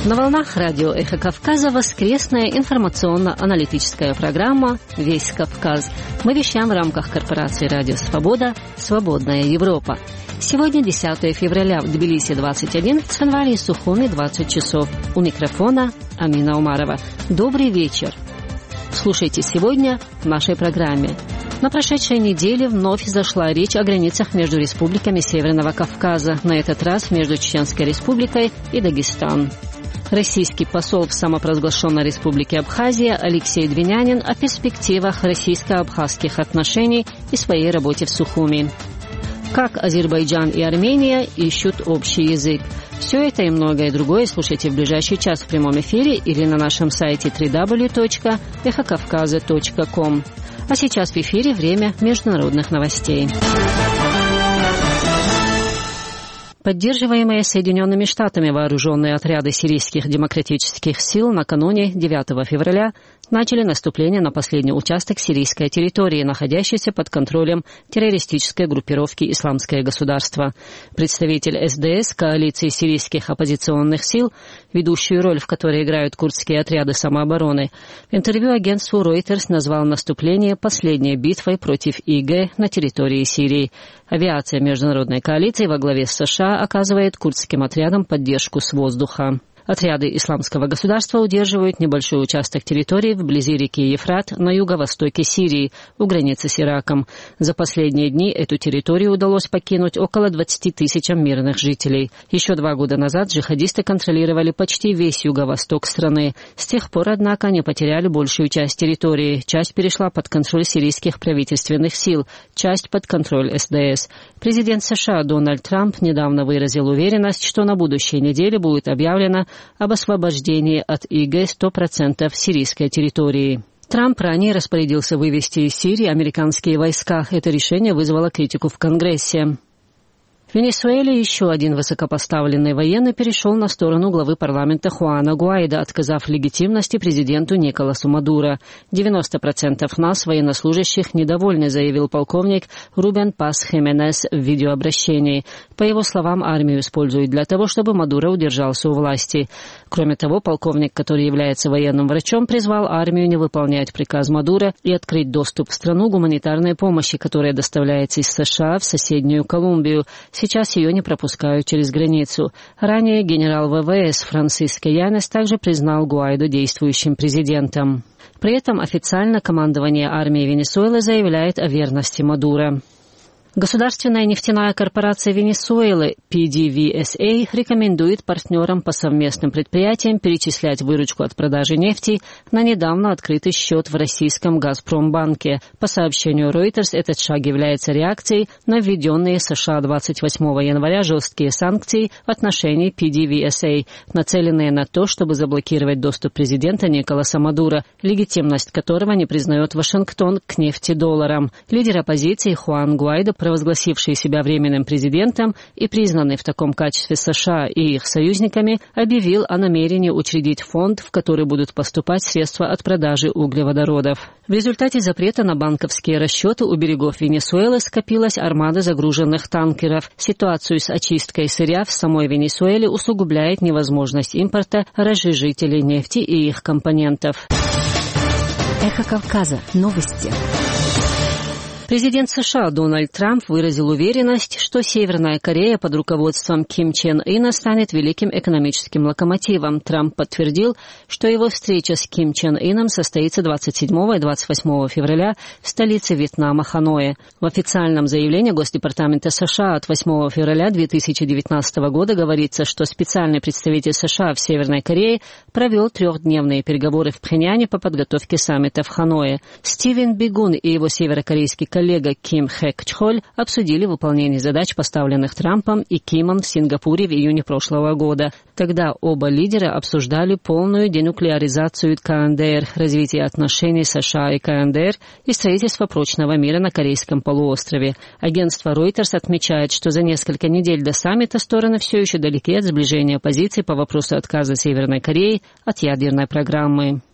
На волнах радио «Эхо Кавказа» воскресная информационно-аналитическая программа «Весь Кавказ». Мы вещаем в рамках корпорации «Радио Свобода. Свободная Европа». Сегодня 10 февраля, в Тбилиси 21, в Цхинвале и Сухуми 20 часов. У микрофона Амина Умарова. Добрый вечер. Слушайте сегодня в нашей программе. На прошедшей неделе вновь зашла речь о границах между республиками Северного Кавказа, на этот раз между Чеченской республикой и Дагестан. Российский посол в самопровозглашенной республике Абхазия Алексей Двинянин о перспективах российско-абхазских отношений и своей работе в Сухуми. Как Азербайджан и Армения ищут общий язык. Все это и многое другое слушайте в ближайший час в прямом эфире или на нашем сайте www.эхокавказа.ком. А сейчас в эфире время международных новостей. Поддерживаемые Соединенными Штатами вооруженные отряды сирийских демократических сил накануне 9 февраля начали наступление на последний участок сирийской территории, находящейся под контролем террористической группировки «Исламское государство». Представитель СДС, коалиции сирийских оппозиционных сил, ведущую роль в которой играют курдские отряды самообороны, в интервью агентству Reuters назвал наступление последней битвой против ИГ на территории Сирии. Авиация международной коалиции во главе с США оказывает курдским отрядам поддержку с воздуха. Отряды Исламского государства удерживают небольшой участок территории вблизи реки Ефрат на юго-востоке Сирии, у границы с Ираком. За последние дни эту территорию удалось покинуть около 20 тысячам мирных жителей. Еще 2 года назад джихадисты контролировали почти весь юго-восток страны. С тех пор, однако, они потеряли большую часть территории. Часть перешла под контроль сирийских правительственных сил, часть под контроль СДС. Президент США Дональд Трамп недавно выразил уверенность, что на будущей неделе будет объявлено об освобождении от ИГ 100% сирийской территории. Трамп ранее распорядился вывести из Сирии американские войска. Это решение вызвало критику в Конгрессе. В Венесуэле еще один высокопоставленный военный перешел на сторону главы парламента Хуана Гуайдо, отказав легитимности президенту Николасу Мадуро. 90% нас, военнослужащих, недовольны, заявил полковник Рубен Пас Хименес в видеообращении. По его словам, армию используют для того, чтобы Мадуро удержался у власти. Кроме того, полковник, который является военным врачом, призвал армию не выполнять приказ Мадуро и открыть доступ в страну гуманитарной помощи, которая доставляется из США в соседнюю Колумбию. Сейчас ее не пропускают через границу. Ранее генерал ВВС Франсиско Янес также признал Гуайдо действующим президентом. При этом официально командование армии Венесуэлы заявляет о верности Мадуро. Государственная нефтяная корпорация Венесуэлы PDVSA рекомендует партнерам по совместным предприятиям перечислять выручку от продажи нефти на недавно открытый счет в российском «Газпромбанке». По сообщению Reuters, этот шаг является реакцией на введенные США 28 января жесткие санкции в отношении PDVSA, нацеленные на то, чтобы заблокировать доступ президента Николаса Мадуро, легитимность которого не признает Вашингтон к нефтедолларам. Лидер оппозиции Хуан Гуайдо, провозгласивший себя временным президентом и признанный в таком качестве США и их союзниками, объявил о намерении учредить фонд, в который будут поступать средства от продажи углеводородов. В результате запрета на банковские расчеты у берегов Венесуэлы скопилась армада загруженных танкеров. Ситуацию с очисткой сырья в самой Венесуэле усугубляет невозможность импорта разжижителей нефти и их компонентов. Эхо Кавказа. Новости. Президент США Дональд Трамп выразил уверенность, что Северная Корея под руководством Ким Чен Ына станет великим экономическим локомотивом. Трамп подтвердил, что его встреча с Ким Чен Ыном состоится 27 и 28 февраля в столице Вьетнама Ханое. В официальном заявлении Госдепартамента США от 8 февраля 2019 года говорится, что специальный представитель США в Северной Корее провел 3-дневные переговоры в Пхеньяне по подготовке саммита в Ханое. Стивен Бигун и его северокорейский коллега Ким Хэк Чхоль обсудили выполнение задач, поставленных Трампом и Кимом в Сингапуре в июне прошлого года. Тогда оба лидера обсуждали полную денуклеаризацию КНДР, развитие отношений США и КНДР и строительство прочного мира на Корейском полуострове. Агентство Reuters отмечает, что за несколько недель до саммита стороны все еще далеки от сближения позиций по вопросу отказа Северной Кореи от ядерной программы.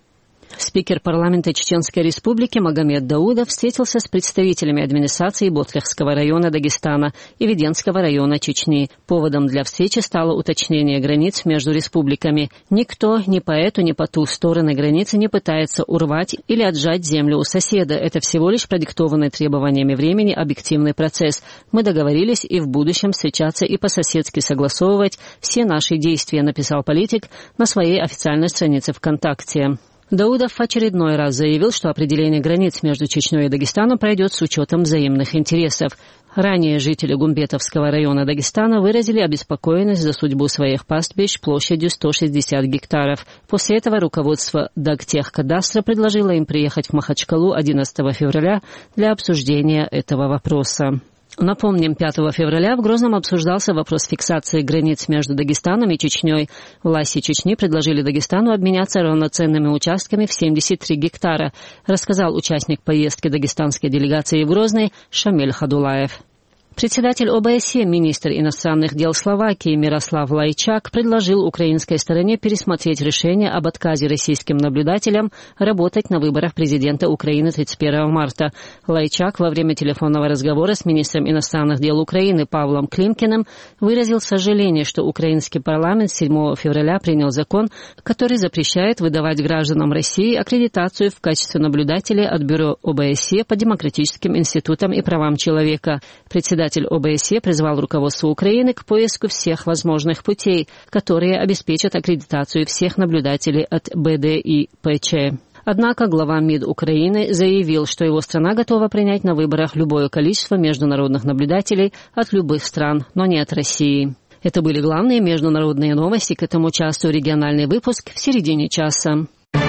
Спикер парламента Чеченской Республики Магомед Даудов встретился с представителями администрации Ботлехского района Дагестана и Веденского района Чечни. Поводом для встречи стало уточнение границ между республиками. Никто ни по эту, ни по ту стороны границы не пытается урвать или отжать землю у соседа. Это всего лишь продиктованный требованиями времени объективный процесс. Мы договорились и в будущем встречаться и по-соседски согласовывать все наши действия, написал политик на своей официальной странице ВКонтакте. Даудов в очередной раз заявил, что определение границ между Чечней и Дагестаном пройдет с учетом взаимных интересов. Ранее жители Гумбетовского района Дагестана выразили обеспокоенность за судьбу своих пастбищ площадью 160 гектаров. После этого руководство Дагтехкадастра предложило им приехать в Махачкалу 11 февраля для обсуждения этого вопроса. Напомним, 5 февраля в Грозном обсуждался вопрос фиксации границ между Дагестаном и Чечней. Власти Чечни предложили Дагестану обменяться равноценными участками в 73 гектара, рассказал участник поездки дагестанской делегации в Грозный Шамиль Хадулаев. Председатель ОБСЕ, министр иностранных дел Словакии Мирослав Лайчак предложил украинской стороне пересмотреть решение об отказе российским наблюдателям работать на выборах президента Украины 31 марта. Лайчак во время телефонного разговора с министром иностранных дел Украины Павлом Климкиным выразил сожаление, что украинский парламент 7 февраля принял закон, который запрещает выдавать гражданам России аккредитацию в качестве наблюдателей от Бюро ОБСЕ по демократическим институтам и правам человека. Председатель ОБСЕ призвал руководство Украины к поиску всех возможных путей, которые обеспечат аккредитацию всех наблюдателей от БДИПЧ. Однако глава МИД Украины заявил, что его страна готова принять на выборах любое количество международных наблюдателей от любых стран, но не от России. Это были главные международные новости к этому часу. Региональный выпуск в середине часа.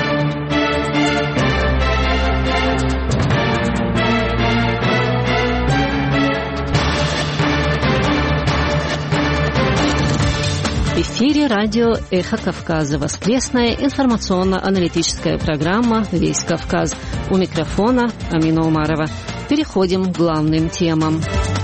В эфире радио «Эхо Кавказа». Воскресная информационно-аналитическая программа «Весь Кавказ». У микрофона Амина Умарова. Переходим к главным темам.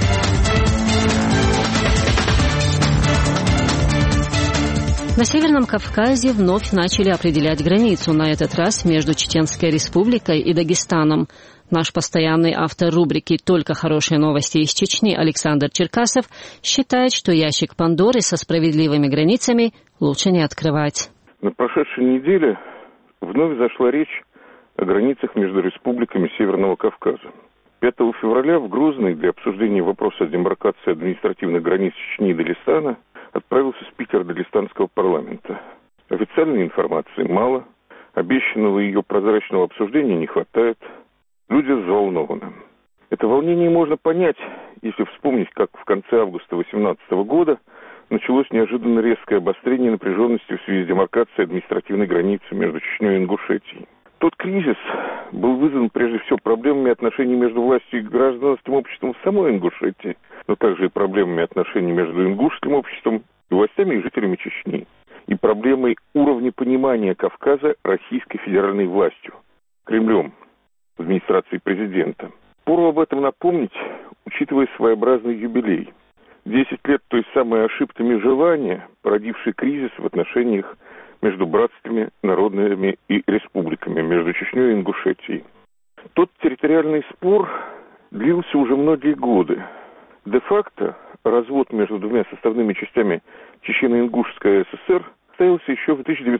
На Северном Кавказе вновь начали определять границу, на этот раз между Чеченской Республикой и Дагестаном. Наш постоянный автор рубрики «Только хорошие новости из Чечни» Александр Черкасов считает, что ящик Пандоры со справедливыми границами лучше не открывать. На прошедшей неделе вновь зашла речь о границах между республиками Северного Кавказа. 5 февраля в Грозный для обсуждения вопроса о демаркации административных границ Чечни и Дагестана отправился спикер Дагестанского парламента. Официальной информации мало, обещанного ее прозрачного обсуждения не хватает. Люди взволнованы. Это волнение можно понять, если вспомнить, как в конце августа 2018 года началось неожиданно резкое обострение напряженности в связи с демаркацией административной границы между Чечней и Ингушетией. Тот кризис был вызван прежде всего проблемами отношений между властью и гражданским обществом в самой Ингушетии, но также и проблемами отношений между ингушским обществом и властями и жителями Чечни, и проблемой уровня понимания Кавказа Российской федеральной властью, Кремлем, администрации президента. Пору об этом напомнить, учитывая своеобразный юбилей. 10 лет той самой ошибки межевания, породившей кризис в отношениях между братскими народными и республиками, между Чечней и Ингушетией. Тот территориальный спор длился уже многие годы. Де-факто развод между двумя составными частями Чечено-Ингушской ССР состоялся еще в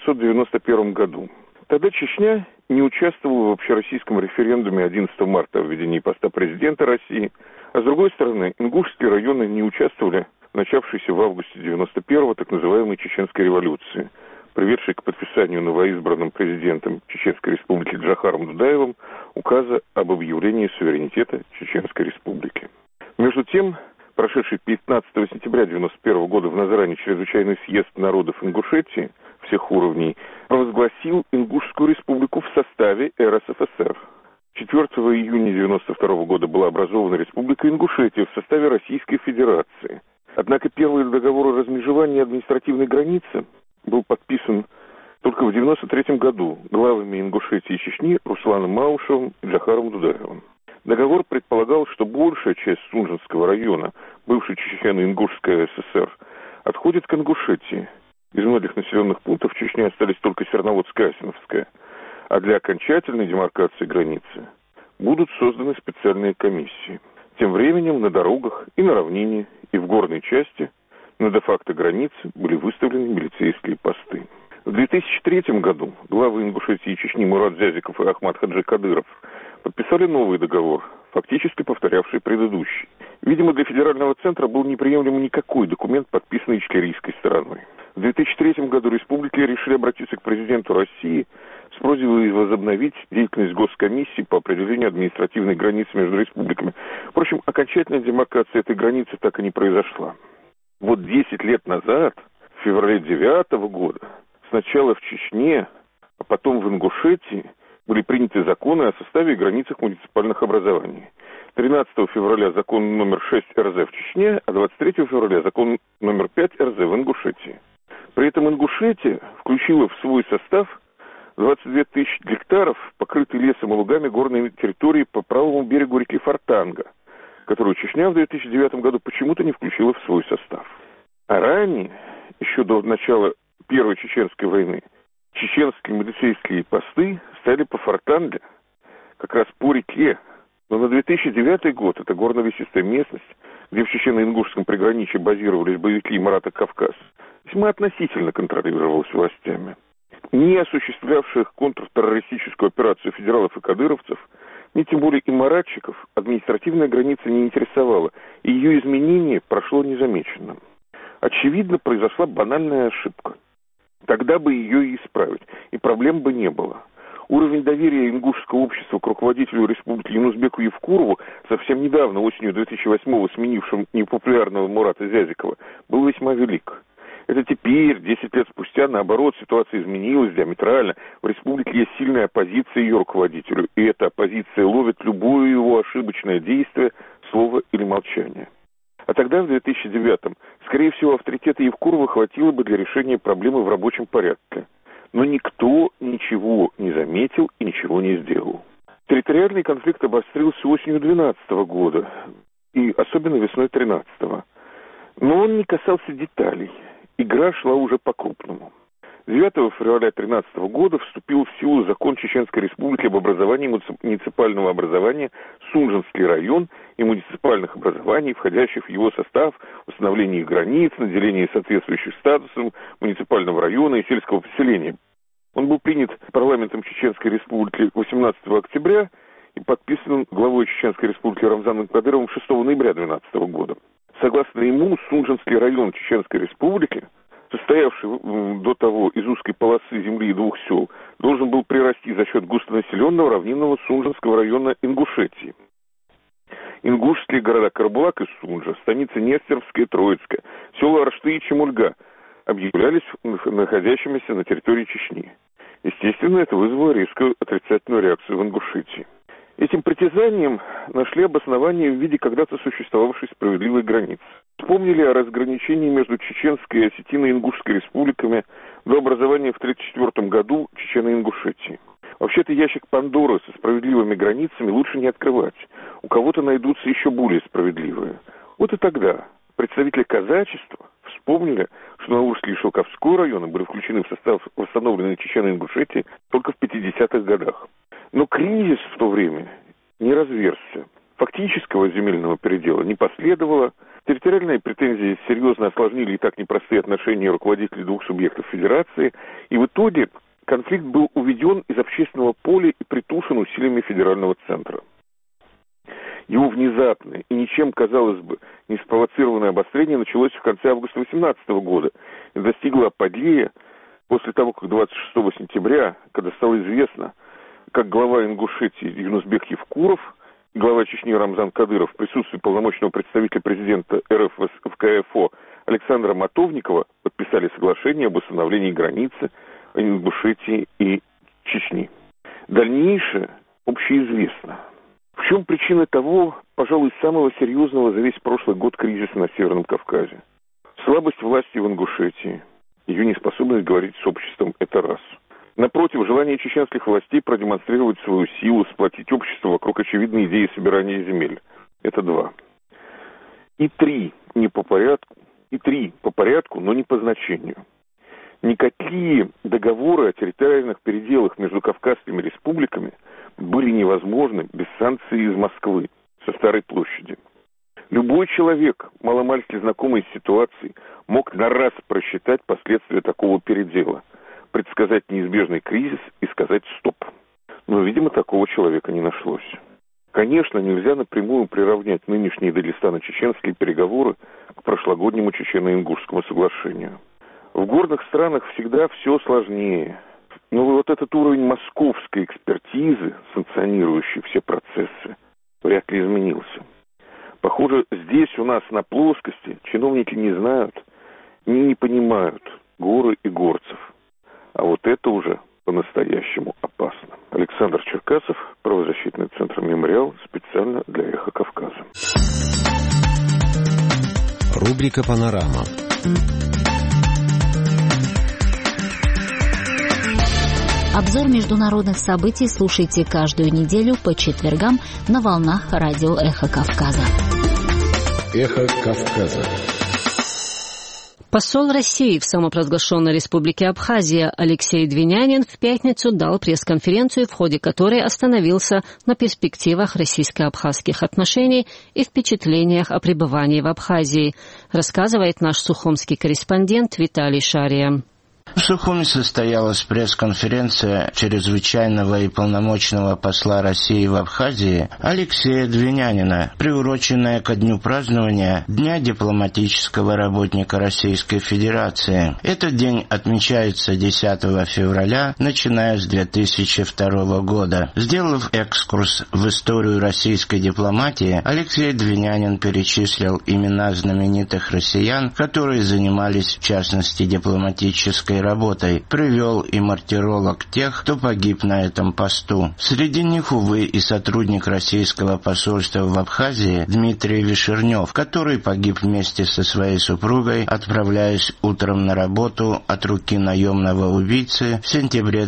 1991 году. Тогда Чечня не участвовала в общероссийском референдуме 11 марта о введении поста президента России, а с другой стороны, ингушские районы не участвовали в начавшейся в августе 91-го так называемой Чеченской революции, приведшей к подписанию новоизбранным президентом Чеченской республики Джохаром Дудаевым указа об объявлении суверенитета Чеченской республики. Между тем, прошедший 15 сентября 1991 года в Назране чрезвычайный съезд народов Ингушетии всех уровней провозгласил Ингушскую республику в составе РСФСР. 4 июня 1992 года была образована Республика Ингушетия в составе Российской Федерации. Однако первый договор о размежевании административной границы был подписан только в 1993 году главами Ингушетии и Чечни Русланом Маушевым и Джохаром Дудаевым. Договор предполагал, что большая часть Сунжинского района, бывшей Чечено-Ингушской ССР, отходит к Ингушетии. Из многих населенных пунктов в Чечне остались только Серноводская и Асиновская. А для окончательной демаркации границы будут созданы специальные комиссии. Тем временем на дорогах и на равнине, и в горной части на де-факто границе были выставлены милицейские посты. В 2003 году главы Ингушетии и Чечни Мурат Зязиков и Ахмад Хаджи Кадыров подписали новый договор, фактически повторявший предыдущий. Видимо, для федерального центра был неприемлем никакой документ, подписанный ичкерийской стороной. В 2003 году республики решили обратиться к президенту России с просьбой возобновить деятельность госкомиссии по определению административной границы между республиками. Впрочем, окончательная демаркация этой границы так и не произошла. Вот 10 лет назад, в феврале 2009 года, сначала в Чечне, а потом в Ингушетии были приняты законы о составе и границах муниципальных образований. 13 февраля закон номер 6 РЗ в Чечне, а 23 февраля закон номер 5 РЗ в Ингушетии. При этом Ингушетия включила в свой состав 22 тысячи гектаров, покрытые лесом и лугами горной территории по правому берегу реки Фортанга, которую Чечня в 2009 году почему-то не включила в свой состав. А ранее, еще до начала Первой Чеченской войны, чеченские милицейские посты стояли по Фортанге, как раз по реке. Но на 2009 год это горно-лесистая местность, где в чечено-ингушском приграничье базировались боевики Марата Кавказ, весьма относительно контролировалась властями. Не осуществлявших контртеррористическую операцию федералов и кадыровцев, ни тем более и маратчиков, административная граница не интересовала, и ее изменение прошло незамеченным. Очевидно, произошла банальная ошибка. Тогда бы ее и исправить, и проблем бы не было. Уровень доверия ингушского общества к руководителю республики Юнусбеку Евкурову, совсем недавно, осенью 2008-го, сменившим непопулярного Мурата Зязикова, был весьма велик. Это теперь, 10 лет спустя, наоборот, ситуация изменилась диаметрально. В республике есть сильная оппозиция ее руководителю, и эта оппозиция ловит любое его ошибочное действие, слово или молчание. А тогда, в 2009-м, скорее всего, авторитета Евкурова хватило бы для решения проблемы в рабочем порядке. Но никто ничего не заметил и ничего не сделал. Территориальный конфликт обострился осенью 2012 года, и особенно весной 2013. Но он не касался деталей. Игра шла уже по-крупному. 9 февраля 2013 года вступил в силу закон Чеченской Республики об образовании муниципального образования Сунжинский район и муниципальных образований, входящих в его состав, установлении их границ, наделении соответствующих статусом муниципального района и сельского поселения. Он был принят парламентом Чеченской Республики 18 октября и подписан главой Чеченской Республики Рамзаном Кадыровым 6 ноября 2012 года. Согласно ему, Сунжинский район Чеченской Республики, состоявший до того из узкой полосы земли и двух сел, должен был прирасти за счет густонаселенного равнинного Сунжинского района Ингушетии. Ингушские города Карбулак и Сунжа, станицы Нестеровская, Троицкая, села Аршты и Чемульга объявлялись находящимися на территории Чечни. Естественно, это вызвало резкую отрицательную реакцию в Ингушетии. Этим притязанием нашли обоснование в виде когда-то существовавшей справедливой границы. Вспомнили о разграничении между Чеченской и Осетино-Ингушской республиками до образования в 1934 году Чечено-Ингушетии. Вообще-то ящик Пандоры со справедливыми границами лучше не открывать. У кого-то найдутся еще более справедливые. Вот и тогда представители казачества вспомнили, что Наурский и Шелковской районы были включены в состав восстановленной Чечено-Ингушетии только в 50-х годах. Но кризис в то время не разверзся. Фактического земельного передела не последовало. Территориальные претензии серьезно осложнили и так непростые отношения руководителей двух субъектов федерации. И в итоге конфликт был уведен из общественного поля и притушен усилиями федерального центра. Его внезапное и ничем, казалось бы, не спровоцированное обострение началось в конце августа 2018 года и достигло апогея после того, как 26 сентября, когда стало известно, как глава Ингушетии Юнусбек Евкуров и глава Чечни Рамзан Кадыров в присутствии полномочного представителя президента РФ в КФО Александра Матовникова подписали соглашение об установлении границы Ингушетии и Чечни. Дальнейшее общеизвестно. В чем причина того, пожалуй, самого серьезного за весь прошлый год кризиса на Северном Кавказе? Слабость власти в Ингушетии, ее неспособность говорить с обществом – это раз. Напротив, желание чеченских властей продемонстрировать свою силу, сплотить общество вокруг очевидной идеи собирания земель. Это два. И три, не по порядку. И три по порядку, но не по значению. Никакие договоры о территориальных переделах между Кавказскими республиками были невозможны без санкций из Москвы, со Старой площади. Любой человек, маломальски знакомый с ситуацией, мог на раз просчитать последствия такого передела, предсказать неизбежный кризис и сказать «стоп». Но, видимо, такого человека не нашлось. Конечно, нельзя напрямую приравнять нынешние дагестано-чеченские переговоры к прошлогоднему Чечено-Ингушскому соглашению. В горных странах всегда все сложнее. Но вот этот уровень московской экспертизы, санкционирующей все процессы, вряд ли изменился. Похоже, здесь у нас на плоскости чиновники не знают, не понимают горы и горцев. А вот это уже по-настоящему опасно. Александр Черкасов, правозащитный центр «Мемориал», специально для «Эхо Кавказа». Рубрика «Панорама». Обзор международных событий слушайте каждую неделю по четвергам на волнах радио «Эхо Кавказа». «Эхо Кавказа». Посол России в самопровозглашенной республике Абхазия Алексей Двинянин в пятницу дал пресс-конференцию, в ходе которой остановился на перспективах российско-абхазских отношений и впечатлениях о пребывании в Абхазии, рассказывает наш сухумский корреспондент Виталий Шария. В Сухуми состоялась пресс-конференция чрезвычайного и полномочного посла России в Абхазии Алексея Двинянина, приуроченная ко дню празднования Дня дипломатического работника Российской Федерации. Этот день отмечается 10 февраля, начиная с 2002 года. Сделав экскурс в историю российской дипломатии, Алексей Двинянин перечислил имена знаменитых россиян, которые занимались, в частности, дипломатической работой, привел и мартиролог тех, кто погиб на этом посту. Среди них, увы, и сотрудник российского посольства в Абхазии Дмитрий Вишернев, который погиб вместе со своей супругой, отправляясь утром на работу от руки наемного убийцы в сентябре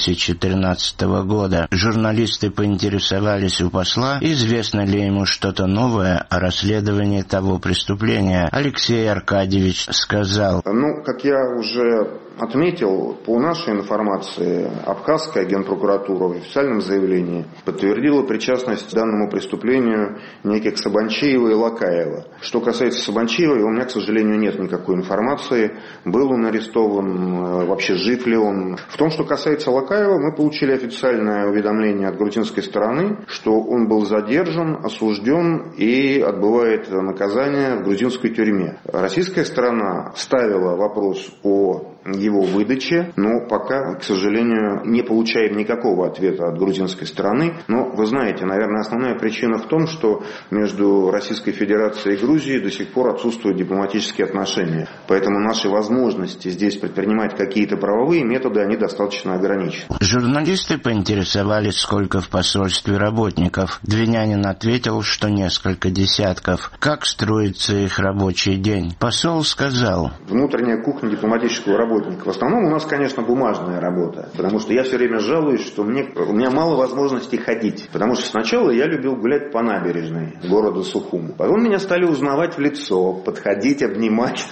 2013 года. Журналисты поинтересовались у посла, известно ли ему что-то новое о расследовании того преступления. Алексей Аркадьевич сказал: как я уже отметил, по нашей информации, Абхазская генпрокуратура в официальном заявлении подтвердила причастность к данному преступлению неких Сабанчиева и Лакаева. Что касается Сабанчиева, у меня, к сожалению, нет никакой информации, был он арестован, вообще жив ли он. В том, что касается Лакаева, мы получили официальное уведомление от грузинской стороны, что он был задержан, осужден и отбывает наказание в грузинской тюрьме. Российская сторона ставила вопрос о его выдаче, но пока, к сожалению, не получаем никакого ответа от грузинской стороны. Но вы знаете, наверное, основная причина в том, что между Российской Федерацией и Грузией до сих пор отсутствуют дипломатические отношения. Поэтому наши возможности здесь предпринимать какие-то правовые методы, они достаточно ограничены. Журналисты поинтересовались, сколько в посольстве работников. Двинянин ответил, что несколько десятков. Как строится их рабочий день? Посол сказал: внутренняя кухня дипломатического работника. В основном у нас, конечно, бумажная работа, потому что я все время жалуюсь, что у меня мало возможностей ходить, потому что сначала я любил гулять по набережной города Сухум. Потом меня стали узнавать в лицо, подходить, обнимать,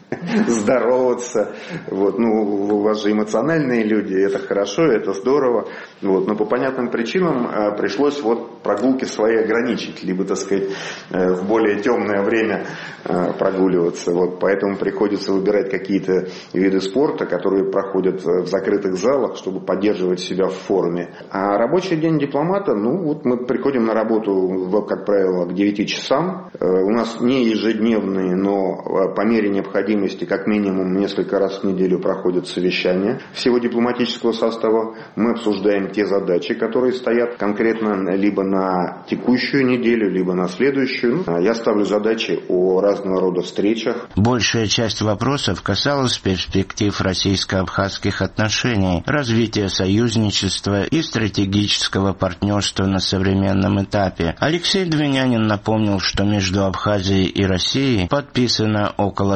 здороваться. У вас же эмоциональные люди, это хорошо, это здорово. Но по понятным причинам пришлось прогулки свои ограничить, либо, так сказать, в более темное время прогуливаться. Поэтому приходится выбирать какие-то виды спорта, которые проходят в закрытых залах, чтобы поддерживать себя в форме. А рабочий день дипломата, мы приходим на работу, как правило, к 9 часам. У нас не ежедневные, но по мере необходимости, как минимум, несколько раз в неделю проходят совещания всего дипломатического состава. Мы обсуждаем те задачи, которые стоят конкретно либо на текущую неделю, либо на следующую. Я ставлю задачи о разного рода встречах. Большая часть вопросов касалась перспектив российско-абхазских отношений, развития союзничества и стратегического партнерства на современном этапе. Алексей Двинянин напомнил, что между Абхазией и Россией подписано около 130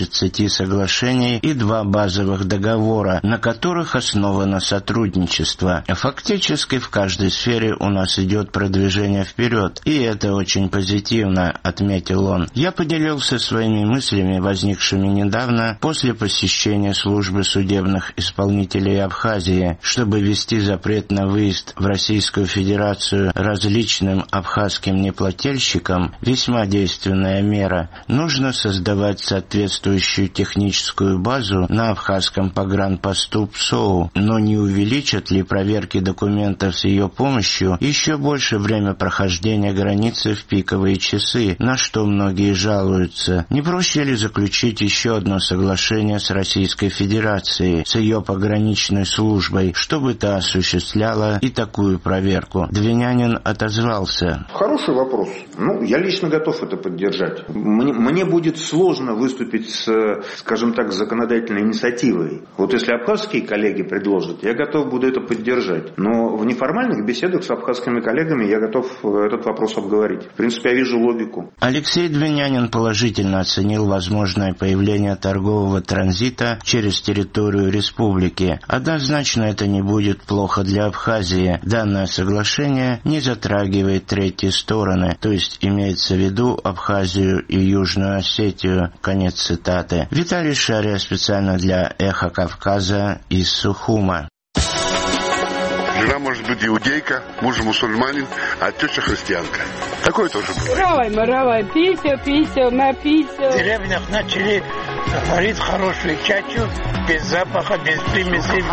30 соглашений и 2 базовых договора, на которых основано сотрудничество. Фактически в каждой сфере у нас идет продвижение вперед, и это очень позитивно, отметил он. Я поделился своими мыслями, возникшими недавно после посещения службы судебных исполнителей Абхазии, чтобы ввести запрет на выезд в Российскую Федерацию различным абхазским неплательщикам, весьма действенная мера. Нужно создавать соответствующую техническую базу на абхазском погранпосту ПСОУ, но не увеличат ли проверки документов с ее помощью еще больше время прохождения границы в пиковые часы, на что многие жалуются? Не проще ли заключить еще одно соглашение с Российской Федерацией, с ее пограничной службой, чтобы та осуществляла и такую проверку? Двинянин отозвался. Хороший вопрос. Я лично готов это поддержать. Мне будет сложно выступить с, скажем так, законодательной инициативой. Вот если абхазские коллеги предложат, я готов буду это поддержать. Но в неформальных беседах с абхазскими коллегами я готов этот вопрос обговорить. В принципе, я вижу логику. Алексей Двинянин положительно оценил возможное появление торгового транзита через территорию республики. Однозначно это не будет плохо для Абхазии. Данное соглашение не затрагивает третьи стороны, то есть имеется в виду Абхазию и Южную Осетию. Конец цитаты. Виталий Шария специально для «Эхо Кавказа» из Сухума. Жена может быть иудейка, муж мусульманин, а теща христианка. Такое тоже бывает. Равай, писю, написю. В деревнях начали варить хорошую чачу, без запаха, без примесей.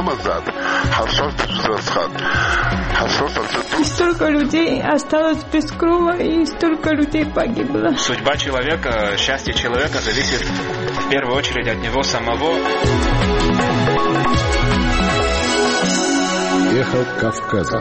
И столько людей осталось без крова, и столько людей погибло. Судьба человека, счастье человека зависит в первую очередь от него самого. Эхо Кавказа.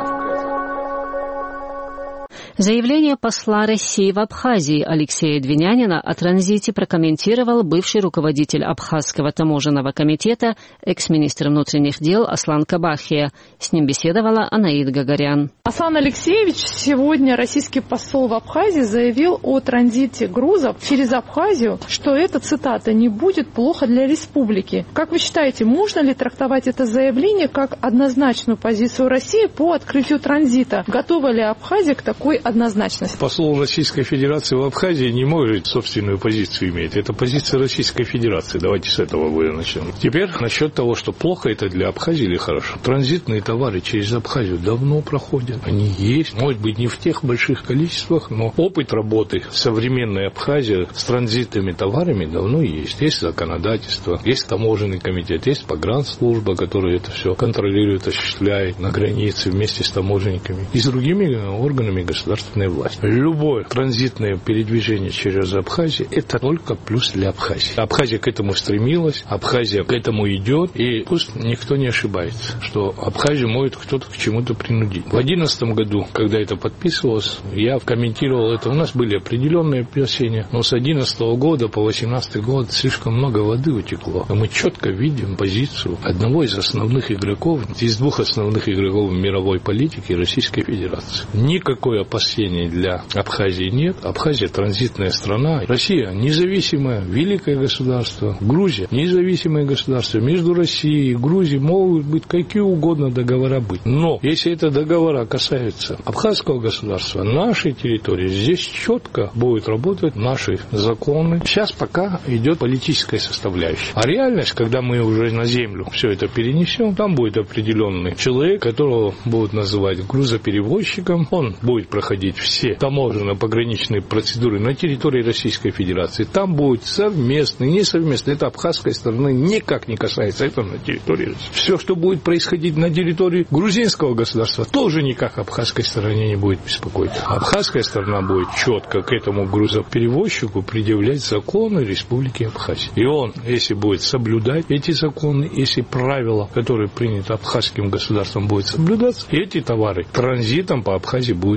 Заявление посла России в Абхазии Алексея Двинянина о транзите прокомментировал бывший руководитель Абхазского таможенного комитета, экс-министр внутренних дел Аслан Кабахия. С ним беседовала Анаид Гагарян. Аслан Алексеевич, сегодня российский посол в Абхазии заявил о транзите грузов через Абхазию, что это, цитата, «не будет плохо для республики». Как вы считаете, можно ли трактовать это заявление как однозначную позицию России по открытию транзита? Готова ли Абхазия к такой однозначности? Посол Российской Федерации в Абхазии не может собственную позицию иметь. Это позиция Российской Федерации. Давайте с этого будем начнем. Теперь насчет того, что плохо это для Абхазии или хорошо. Транзитные товары через Абхазию давно проходят. Они есть. Может быть, не в тех больших количествах, но опыт работы современной Абхазии с транзитными товарами давно есть. Есть законодательство, есть таможенный комитет, есть погранслужба, которая это все контролирует, осуществляет на границе вместе с таможенниками и с другими органами государственной власти. Любое транзитное передвижение через Абхазию – это только плюс для Абхазии. Абхазия к этому стремилась, Абхазия к этому идет, и пусть никто не ошибается, что Абхазию может кто-то к чему-то принудить. В 2011 году, когда это подписывалось, я комментировал это. У нас были определенные опасения, но с 2011 года по 2018 год слишком много воды утекло. Мы четко видим позицию одного из основных игроков, из двух основных игроков мировой политики Российской Федерации. Никакой опасения для Абхазии нет. Абхазия транзитная страна. Россия независимое, великое государство. Грузия независимое государство. Между Россией и Грузией могут быть какие угодно договора быть. Но если это договора касаются абхазского государства, нашей территории, здесь четко будут работать наши законы. Сейчас пока идет политическая составляющая. А реальность, когда мы уже на землю все это перенесем, там будет определенный человек, которого будут называть грузоперевозчиком. Он будет проходить все таможенно-пограничные процедуры на территории Российской Федерации. Там будет совместный, несовместный. Это абхазской стороны никак не касается этого на территории России. Все, что будет происходить на территории грузинского государства, тоже никак абхазской стороне не будет беспокоить. Абхазская сторона будет четко к этому грузоперевозчику предъявлять законы Республики Абхазия. И он, если будет соблюдать эти законы, если правила, которые приняты абхазским государством, будут соблюдаться, эти товары транзитом по Абхазии будут проходить.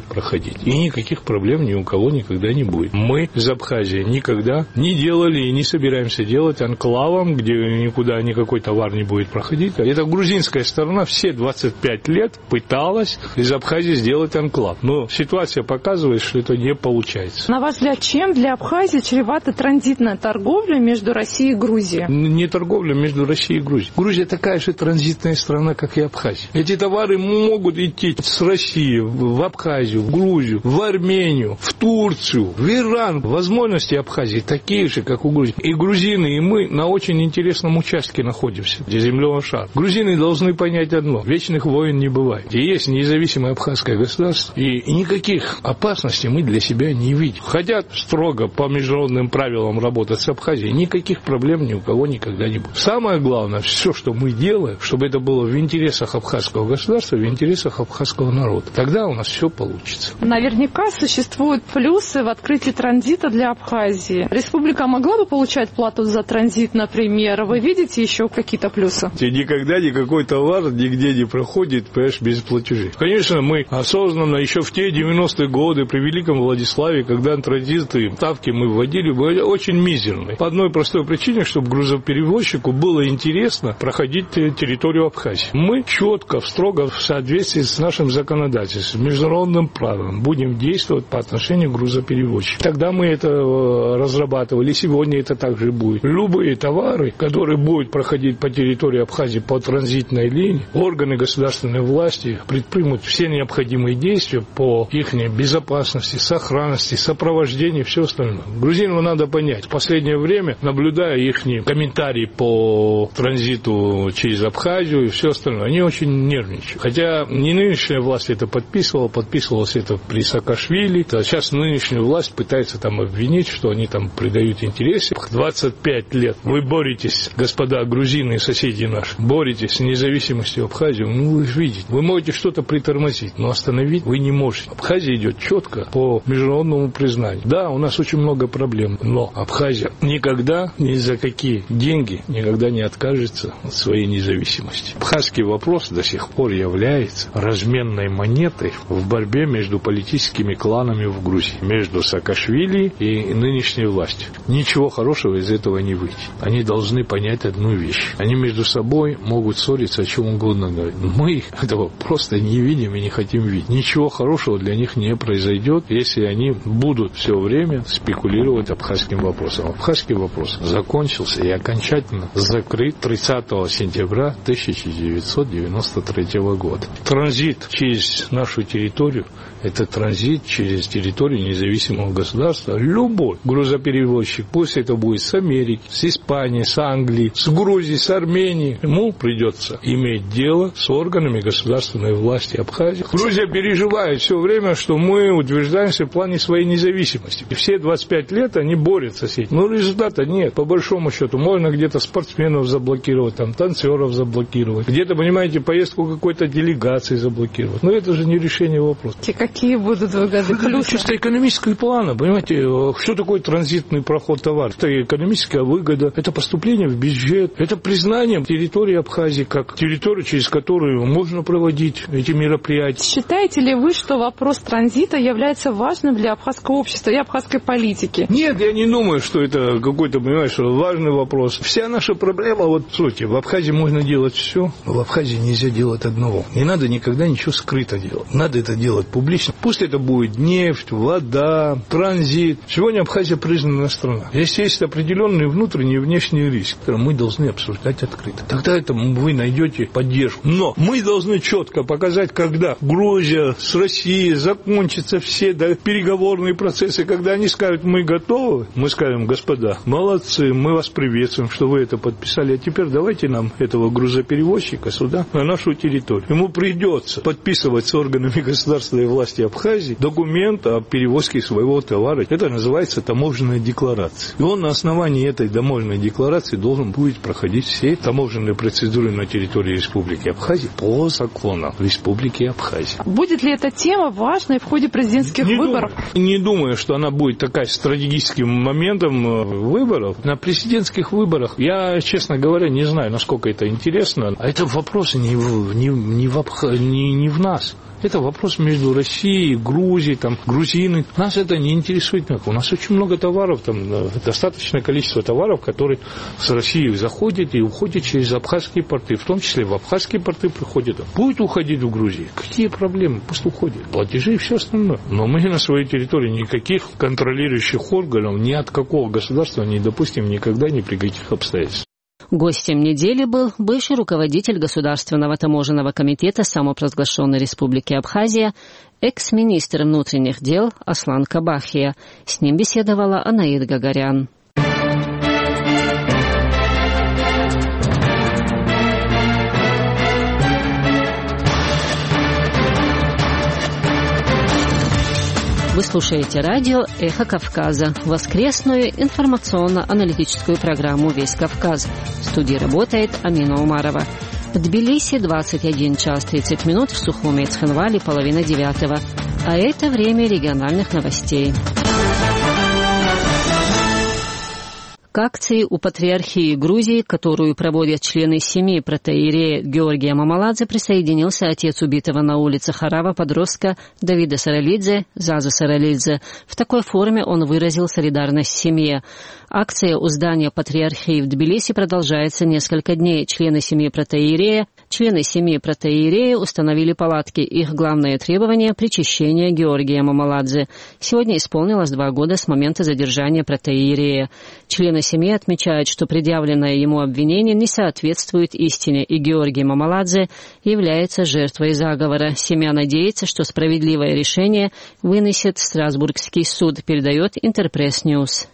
проходить. И никаких проблем ни у кого никогда не будет. Мы из Абхазии никогда не делали и не собираемся делать анклавом, где никуда никакой товар не будет проходить. Это грузинская сторона все 25 лет пыталась из Абхазии сделать анклав. Но ситуация показывает, что это не получается. На ваш взгляд, чем для Абхазии чревата транзитная торговля между Россией и Грузией? Не торговля между Россией и Грузией. Грузия такая же транзитная страна, как и Абхазия. Эти товары могут идти с России в Абхазию, в Грузию, в Армению, в Турцию, в Иран. Возможности Абхазии такие же, как у Грузии. И грузины, и мы на очень интересном участке находимся, где земного шара. Грузины должны понять одно. Вечных войн не бывает. И есть независимое абхазское государство, и никаких опасностей мы для себя не видим. Хотят строго по международным правилам работать с Абхазией, никаких проблем ни у кого никогда не будет. Самое главное, все, что мы делаем, чтобы это было в интересах абхазского государства, в интересах абхазского народа. Тогда у нас все получится. Наверняка существуют плюсы в открытии транзита для Абхазии. Республика могла бы получать плату за транзит, например? Вы видите еще какие-то плюсы? Никогда никакой товар нигде не проходит, понимаешь, без платежей. Конечно, мы осознанно еще в те 90-е годы при Великом Владиславе, когда транзиты, ставки мы вводили, были очень мизерные. По одной простой причине, чтобы грузоперевозчику было интересно проходить территорию Абхазии. Мы четко, строго в соответствии с нашим законодательством, с международным правом будем действовать по отношению к грузоперевозчику. Тогда мы это разрабатывали, сегодня это также будет. Любые товары, которые будут проходить по территории Абхазии по транзитной линии, органы государственной власти предпримут все необходимые действия по их безопасности, сохранности, сопровождению и все остальное. Грузинам надо понять, в последнее время, наблюдая их комментарии по транзиту через Абхазию и все остальное, они очень нервничают. Хотя не нынешняя власть это подписывалось это при Саакашвили, то сейчас нынешняя власть пытается там обвинить, что они там придают интересы. 25 лет вы боретесь, господа грузины и соседи наши, боретесь с независимостью Абхазии, вы видите, вы можете что-то притормозить, но остановить вы не можете. Абхазия идет четко по международному признанию. Да, у нас очень много проблем, но Абхазия никогда ни за какие деньги никогда не откажется от своей независимости. Абхазский вопрос до сих пор является разменной монетой в борьбе между политическими кланами в Грузии, между Саакашвили и нынешней властью. Ничего хорошего из этого не выйти. Они должны понять одну вещь. Они между собой могут ссориться о чем угодно говорить. Мы этого просто не видим и не хотим видеть. Ничего хорошего для них не произойдет, если они будут все время спекулировать абхазским вопросом. Абхазский вопрос закончился и окончательно закрыт 30 сентября 1993 года. Транзит через нашу территорию – это транзит через территорию независимого государства. Любой грузоперевозчик, пусть это будет с Америки, с Испании, с Англии, с Грузии, с Армении, ему придется иметь дело с органами государственной власти Абхазии. Грузия переживает все время, что мы утверждаемся в плане своей независимости. И все 25 лет они борются с этим. Но результата нет. По большому счету, можно где-то спортсменов заблокировать, там, танцоров заблокировать, где-то, понимаете, поездку какой-то делегации заблокировать. Но это же не решение вопроса. Какие будут выгоды? Плюсы? Чисто экономического плана, понимаете, что такое транзитный проход товара? Это экономическая выгода, это поступление в бюджет, это признание территории Абхазии как территорию, через которую можно проводить эти мероприятия. Считаете ли вы, что вопрос транзита является важным для абхазского общества и абхазской политики? Нет, я не думаю, что это какой-то, понимаешь, важный вопрос. Вся наша проблема, вот, слушайте, в Абхазии можно делать все, в Абхазии нельзя делать одного. Не надо никогда ничего скрыто делать. Надо это делать публично. Пусть это будет нефть, вода, транзит. Сегодня Абхазия признанная страна. Здесь есть определенный внутренний и внешний риск, который мы должны обсуждать открыто. Тогда это вы найдете поддержку. Но мы должны четко показать, когда Грузия с Россией закончатся все переговорные процессы, когда они скажут, мы готовы, мы скажем, господа, молодцы, мы вас приветствуем, что вы это подписали, а теперь давайте нам этого грузоперевозчика сюда, на нашу территорию. Ему придется подписывать с органами государственной власти Абхазии документ о перевозке своего товара. Это называется таможенная декларация. И он на основании этой таможенной декларации должен будет проходить все таможенные процедуры на территории Республики Абхазия по законам Республики Абхазия. Будет ли эта тема важной в ходе президентских выборов? Не думаю, что она будет такая стратегическим моментом выборов. На президентских выборах я, честно говоря, не знаю, насколько это интересно. А это вопрос не в нас. Это вопрос между Россией России, Грузии, там, грузины. Нас это не интересует. У нас очень много товаров, там, достаточное количество товаров, которые с России заходят и уходят через абхазские порты. В том числе в абхазские порты приходят. Будет уходить в Грузию. Какие проблемы? Пусть уходит. Платежи и все остальное. Но мы на своей территории никаких контролирующих органов ни от какого государства не допустим никогда ни при каких обстоятельствах. Гостем недели был бывший руководитель Государственного таможенного комитета самопровозглашенной Республики Абхазия, экс-министр внутренних дел Аслан Кабахия. С ним беседовала Анаид Гагарян. Вы слушаете радио «Эхо Кавказа», воскресную информационно-аналитическую программу «Весь Кавказ». В студии работает Амина Умарова. В Тбилиси 21 час 30 минут, в Сухуме и Цхинвале 8:30. А это время региональных новостей. К акции у Патриархии Грузии, которую проводят члены семьи протоиерея Георгия Мамаладзе, присоединился отец убитого на улице Харава подростка Давида Саралидзе, Заза Саралидзе. В такой форме он выразил солидарность семье. Акция у здания Патриархии в Тбилиси продолжается несколько дней. Члены семьи протоиерея установили палатки. Их главное требование – причащение Георгия Мамаладзе. Сегодня исполнилось 2 года с момента задержания протоиерея. Члены семьи отмечают, что предъявленное ему обвинение не соответствует истине, и Георгий Мамаладзе является жертвой заговора. Семья надеется, что справедливое решение вынесет Страсбургский суд, передает Интерпресс-Ньюс.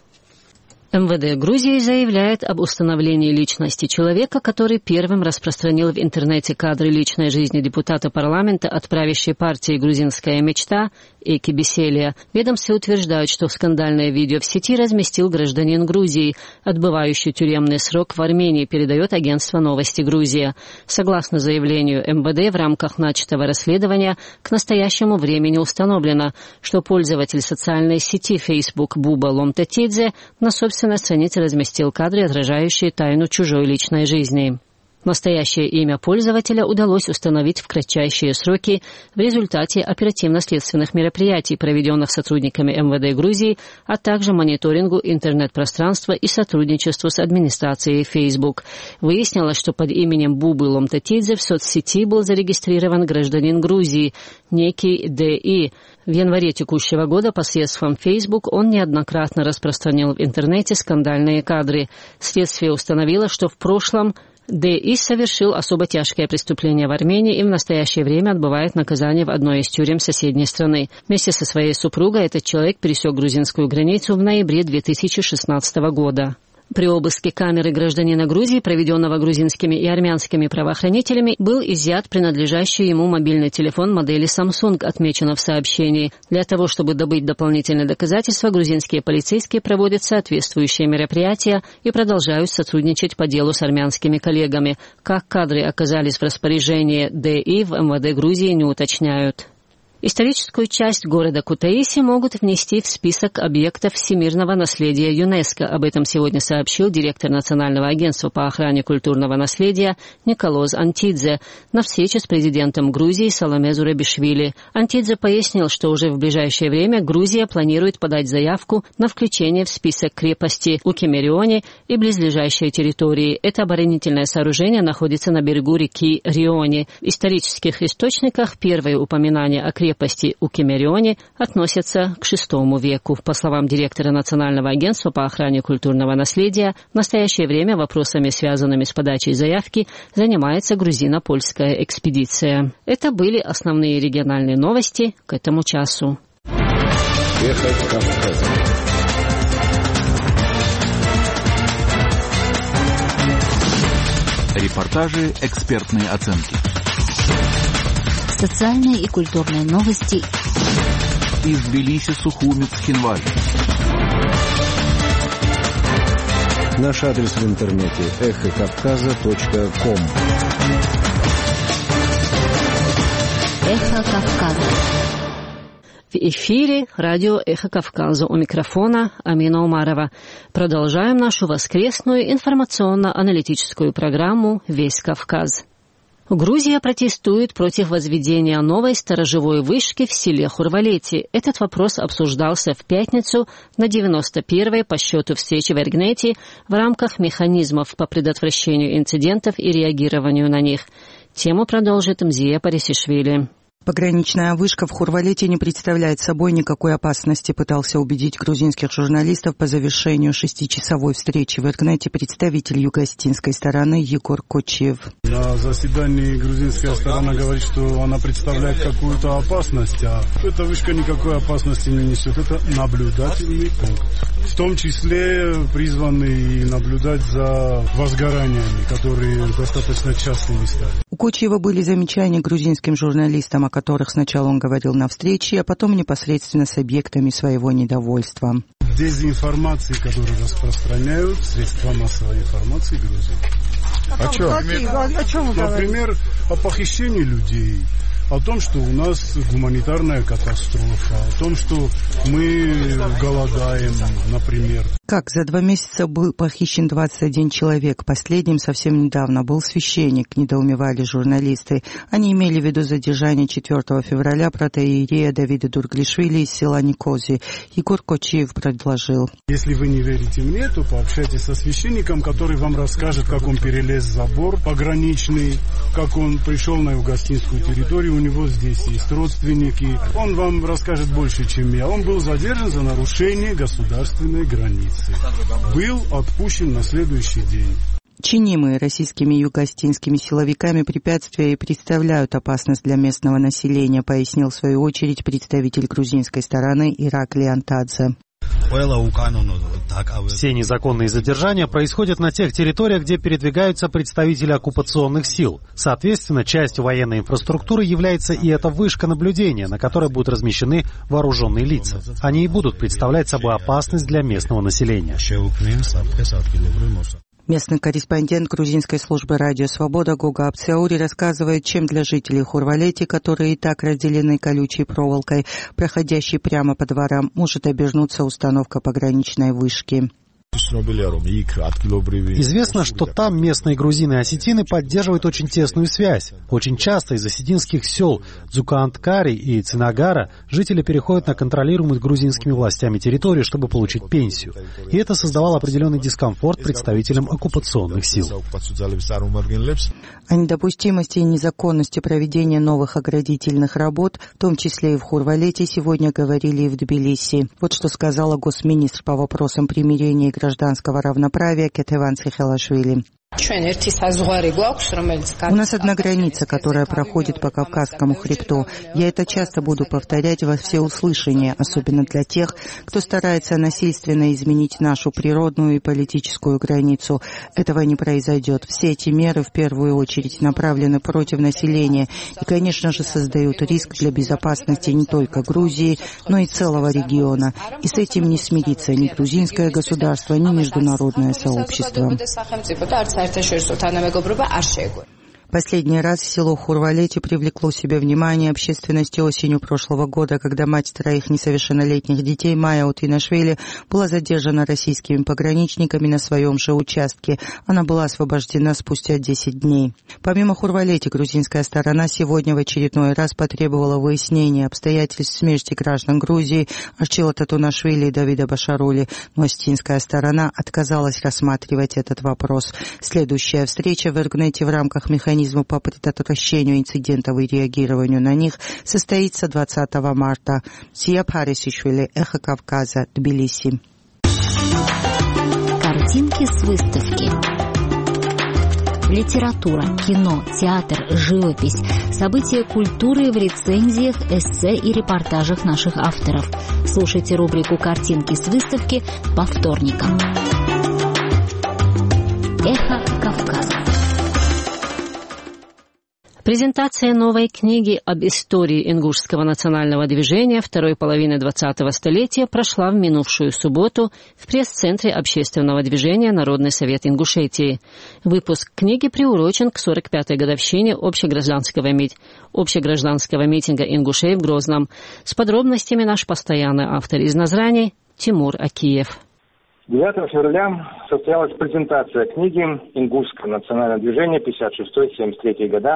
МВД Грузии заявляет об установлении личности человека, который первым распространил в интернете кадры личной жизни депутата парламента от правящей партии «Грузинская мечта» Эки Беселия. Ведомства утверждают, что скандальное видео в сети разместил гражданин Грузии, отбывающий тюремный срок в Армении, передает агентство «Новости Грузия». Согласно заявлению МВД, в рамках начатого расследования к настоящему времени установлено, что пользователь социальной сети Facebook Буба Ломтатидзе на собственной странице разместил кадры, отражающие тайну чужой личной жизни. Настоящее имя пользователя удалось установить в кратчайшие сроки в результате оперативно-следственных мероприятий, проведенных сотрудниками МВД Грузии, а также мониторингу интернет-пространства и сотрудничеству с администрацией Facebook. Выяснилось, что под именем Бубы Ломтатидзе в соцсети был зарегистрирован гражданин Грузии, некий Д.И. В январе текущего года посредством Facebook он неоднократно распространил в интернете скандальные кадры. Следствие установило, что в прошлом Д.И. совершил особо тяжкое преступление в Армении и в настоящее время отбывает наказание в одной из тюрем соседней страны. Вместе со своей супругой этот человек пересек грузинскую границу в ноябре 2016 года. При обыске камеры гражданина Грузии, проведенного грузинскими и армянскими правоохранителями, был изъят принадлежащий ему мобильный телефон модели Samsung, отмечено в сообщении. Для того, чтобы добыть дополнительные доказательства, грузинские полицейские проводят соответствующие мероприятия и продолжают сотрудничать по делу с армянскими коллегами. Как кадры оказались в распоряжении ДИ, в МВД Грузии не уточняют. Историческую часть города Кутаиси могут внести в список объектов всемирного наследия ЮНЕСКО. Об этом сегодня сообщил директор Национального агентства по охране культурного наследия Николоз Антидзе на встрече с президентом Грузии Саломе Зурабишвили. Антидзе пояснил, что уже в ближайшее время Грузия планирует подать заявку на включение в список крепости у Кемерионе и близлежащей территории. Это оборонительное сооружение находится на берегу реки Риони. В исторических источниках первое упоминание о крепости у Кемерионе относятся к VI веку. По словам директора Национального агентства по охране культурного наследия, в настоящее время вопросами, связанными с подачей заявки, занимается грузино-польская экспедиция. Это были основные региональные новости к этому часу. Эхо Кавказа. Репортажи, экспертные оценки. Социальные и культурные новости из Тбилиси, Сухуми, Цхинвали. Наш адрес в интернете эхокавказа.ком. Эхо Кавказа. В эфире радио «Эхо Кавказа». У микрофона Амина Умарова. Продолжаем нашу воскресную информационно-аналитическую программу «Весь Кавказ». Грузия протестует против возведения новой сторожевой вышки в селе Хурвалети. Этот вопрос обсуждался в пятницу на 91-й по счету встрече в Эргнете в рамках механизмов по предотвращению инцидентов и реагированию на них. Тему продолжит Мзия Парисишвили. Пограничная вышка в Хурвалете не представляет собой никакой опасности, пытался убедить грузинских журналистов по завершению 6-часовой встречи в Эргнете представитель юго-осетинской стороны Егор Кочиев. На заседании грузинская сторона говорит, что она представляет какую-то опасность, а эта вышка никакой опасности не несет. Это наблюдательный пункт. В том числе призванный наблюдать за возгораниями, которые достаточно частыми стали. У Кочиева были замечания грузинским журналистам, о которых сначала он говорил на встрече, а потом непосредственно с объектами своего недовольства. Дезинформации, которые распространяют средства массовой информации Грузии. О чем вы говорите? Например, о похищении людей, о том, что у нас гуманитарная катастрофа, о том, что мы голодаем, например. Как за 2 месяца был похищен 21 человек. Последним совсем недавно был священник, недоумевали журналисты. Они имели в виду задержание 4 февраля протоиерея Давида Дурглишвили из села Никози. Егор Кочиев предложил. Если вы не верите мне, то пообщайтесь со священником, который вам расскажет, как он перелез забор пограничный, как он пришел на юго-осетинскую территорию, у него здесь есть родственники. Он вам расскажет больше, чем я. Он был задержан за нарушение государственной границы. Был отпущен на следующий день. Чинимые российскими юго-осетинскими силовиками препятствия и представляют опасность для местного населения, пояснил в свою очередь представитель грузинской стороны Ираклий Антадзе. Все незаконные задержания происходят на тех территориях, где передвигаются представители оккупационных сил. Соответственно, частью военной инфраструктуры является и эта вышка наблюдения, на которой будут размещены вооруженные лица. Они и будут представлять собой опасность для местного населения. Местный корреспондент грузинской службы «Радио Свобода» Гога Апциаури рассказывает, чем для жителей Хурвалети, которые и так разделены колючей проволокой, проходящей прямо по дворам, может обернуться установка пограничной вышки. Известно, что там местные грузины и осетины поддерживают очень тесную связь. Очень часто из осетинских сел Дзукаанткари и Цинагара жители переходят на контролируемую грузинскими властями территорию, чтобы получить пенсию. И это создавало определенный дискомфорт представителям оккупационных сил. О недопустимости и незаконности проведения новых оградительных работ, в том числе и в Хурвалете, сегодня говорили и в Тбилиси. Вот что сказала госминистр по вопросам примирения и гражданского равноправия Кетеван Цихелашвили. У нас одна граница, которая проходит по Кавказскому хребту. Я это часто буду повторять во всеуслышание, особенно для тех, кто старается насильственно изменить нашу природную и политическую границу. Этого не произойдет. Все эти меры в первую очередь направлены против населения и, конечно же, создают риск для безопасности не только Грузии, но и целого региона. И с этим не смирится ни грузинское государство, ни международное сообщество. Последний раз село Хурвалети привлекло себе внимание общественности осенью прошлого года, когда мать 3 несовершеннолетних детей Майя Утинашвили была задержана российскими пограничниками на своем же участке. Она была освобождена спустя 10 дней. Помимо Хурвалети, грузинская сторона сегодня в очередной раз потребовала выяснения обстоятельств смерти граждан Грузии Арчила Татунашвили и Давида Башарули, но осетинская сторона отказалась рассматривать этот вопрос. Следующая встреча в Эргнете в рамках механизма по предотвращению инцидентов и реагированию на них состоится 20 марта. Мзия Парисишвили, Эхо Кавказа, Тбилиси. Картинки с выставки. Литература, кино, театр, живопись, события культуры в рецензиях, эссе и репортажах наших авторов. Слушайте рубрику «Картинки с выставки» по вторникам. Эхо Кавказа. Презентация новой книги об истории ингушского национального движения второй половины 20-го столетия прошла в минувшую субботу в пресс-центре общественного движения «Народный совет Ингушетии». Выпуск книги приурочен к 45-й годовщине общегражданского митинга ингушей в Грозном. С подробностями наш постоянный автор из Назрани Тимур Акиев. 9 февраля состоялась презентация книги «Ингушское национальное движение 56-73 года.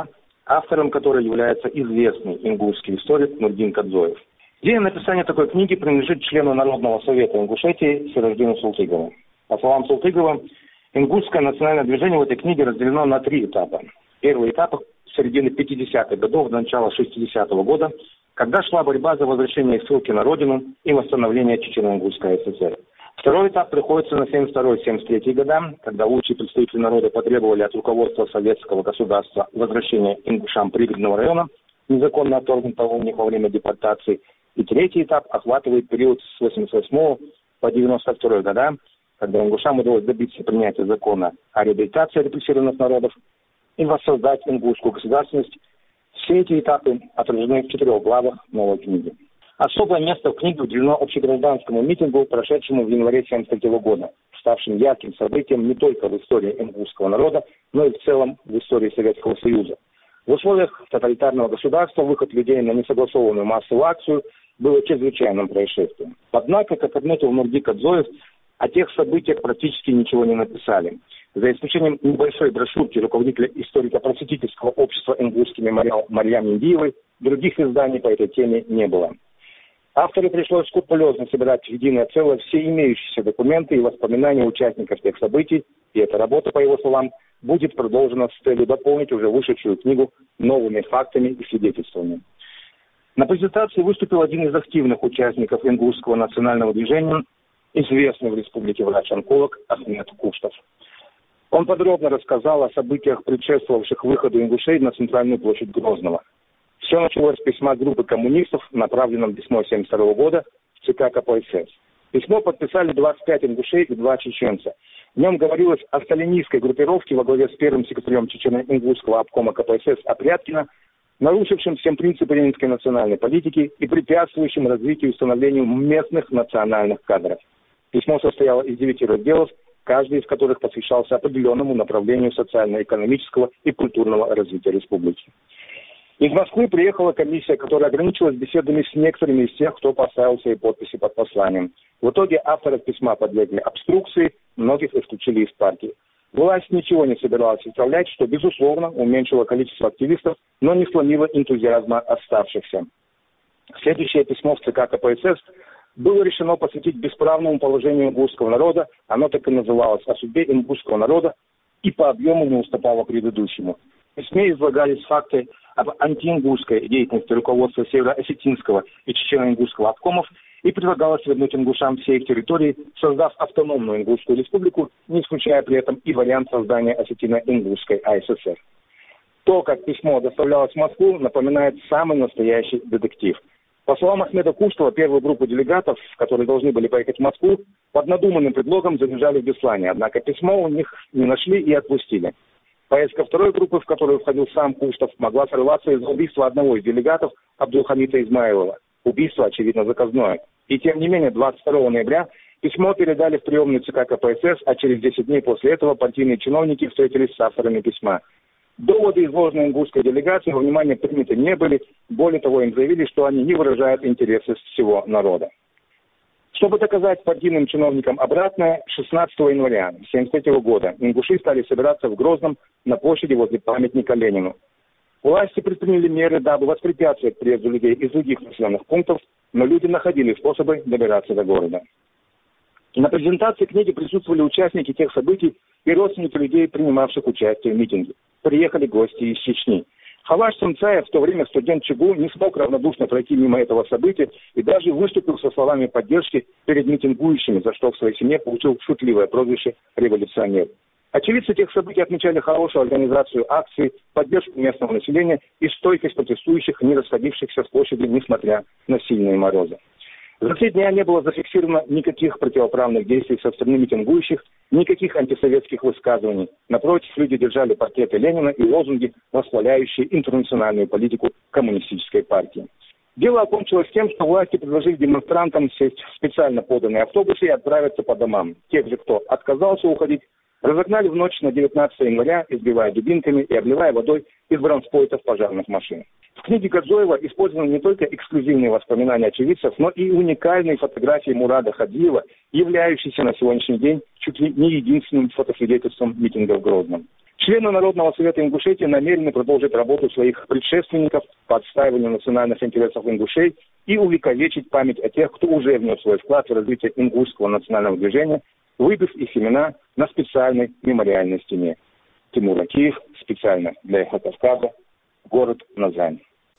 автором которой является известный ингушский историк Нурдин Кадзоев. Идея написания такой книги принадлежит члену Народного совета Ингушетии Сираждину Султыгову. По словам Султыгова, ингушское национальное движение в этой книге разделено на 3 этапа. Первый этап с середины 50-х годов до начала 60-го года, когда шла борьба за возвращение ссылки на родину и восстановление Чечено-Ингушской ССР. Второй этап приходится на 72-73 года, когда лучшие представители народа потребовали от руководства советского государства возвращения ингушам пригородного района, незаконно отторгнутого у них во время депортации. И третий этап охватывает период с 88 по 92 года, когда ингушам удалось добиться принятия закона о реабилитации репрессированных народов и воссоздать ингушскую государственность. Все эти этапы отражены в 4 главах новой книги. Особое место в книге уделено общегражданскому митингу, прошедшему в январе 1973 года, ставшим ярким событием не только в истории ингушского народа, но и в целом в истории Советского Союза. В условиях тоталитарного государства выход людей на несогласованную массовую акцию было чрезвычайным происшествием. Однако, как отметил Нурдин Кадзоев, о тех событиях практически ничего не написали. За исключением небольшой брошюрки руководителя историко-просветительского общества ингушский мемориал Марьям Индиевой, других изданий по этой теме не было. Автору пришлось скрупулезно собирать в единое целое все имеющиеся документы и воспоминания участников тех событий, и эта работа, по его словам, будет продолжена с целью дополнить уже вышедшую книгу новыми фактами и свидетельствами. На презентации выступил один из активных участников ингушского национального движения, известный в республике врач-онколог Ахмед Куштов. Он подробно рассказал о событиях, предшествовавших выходу ингушей на центральную площадь Грозного. Все началось с письма группы коммунистов, направленном весной 1972 года в ЦК КПСС. Письмо подписали 25 ингушей и 2 чеченца. В нем говорилось о сталинистской группировке во главе с первым секретарем Чечено-Ингушского обкома КПСС Апряткина, нарушившим всем принципы ленинской национальной политики и препятствующим развитию и становлению местных национальных кадров. Письмо состояло из 9 разделов, каждый из которых посвящался определенному направлению социально-экономического и культурного развития республики. Из Москвы приехала комиссия, которая ограничилась беседами с некоторыми из тех, кто поставил свои подписи под посланием. В итоге авторы письма подвергли обструкции, многих исключили из партии. Власть ничего не собиралась исправлять, что, безусловно, уменьшило количество активистов, но не сломило энтузиазма оставшихся. Следующее письмо в ЦК КПСС было решено посвятить бесправному положению ингушского народа. Оно так и называлось «О судьбе ингушского народа» и по объему не уступало предыдущему. В письме излагались факты об антиингушской деятельности руководства Северо-Осетинского и Чечено-Ингушского обкомов и предлагалось вернуть ингушам все их территории, создав автономную ингушскую республику, не исключая при этом и вариант создания Осетино-Ингушской АССР. То, как письмо доставлялось в Москву, напоминает самый настоящий детектив. По словам Ахмеда Куштова, первую группу делегатов, которые должны были поехать в Москву, под надуманным предлогом задержали в Беслане, однако письмо у них не нашли и отпустили. Поездка второй группы, в которую входил сам Куштов, могла сорваться из-за убийства одного из делегатов, Абдулхамида Измаилова. Убийство, очевидно, заказное. И тем не менее, 22 ноября письмо передали в приемную ЦК КПСС, а через 10 дней после этого партийные чиновники встретились с авторами письма. Доводы, изложенные ингушской делегацией, во внимание приняты не были. Более того, им заявили, что они не выражают интересы всего народа. Чтобы доказать партийным чиновникам обратное, 16 января 1973 года ингуши стали собираться в Грозном на площади возле памятника Ленину. Власти предприняли меры, дабы воспрепятствовать приезду людей из других населенных пунктов, но люди находили способы добираться до города. На презентации книги присутствовали участники тех событий и родственники людей, принимавших участие в митинге. Приехали гости из Чечни. Халаш Сунцаев, в то время студент ЧГУ, не смог равнодушно пройти мимо этого события и даже выступил со словами поддержки перед митингующими, за что в своей семье получил шутливое прозвище «революционер». Очевидцы тех событий отмечали хорошую организацию акций, поддержку местного населения и стойкость протестующих, не расходившихся с площади, несмотря на сильные морозы. За 3 дня не было зафиксировано никаких противоправных действий со стороны митингующих, никаких антисоветских высказываний. Напротив, люди держали портреты Ленина и лозунги, восхваляющие интернациональную политику коммунистической партии. Дело окончилось тем, что власти предложили демонстрантам сесть в специально поданные автобусы и отправиться по домам. Тех же, кто отказался уходить, разогнали в ночь на 19 января, избивая дубинками и обливая водой из бронспойтов пожарных машин. В книге Кадзоева использованы не только эксклюзивные воспоминания очевидцев, но и уникальные фотографии Мурада Хадиева, являющиеся на сегодняшний день чуть ли не единственным фотосвидетельством митинга в Грозном. Члены Народного совета Ингушетии намерены продолжить работу своих предшественников по отстаиванию национальных интересов ингушей и увековечить память о тех, кто уже внес свой вклад в развитие ингушского национального движения, выбив их имена на специальной мемориальной стене. Тимур Акиев, специально для «Эхо Кавказа», город Назань.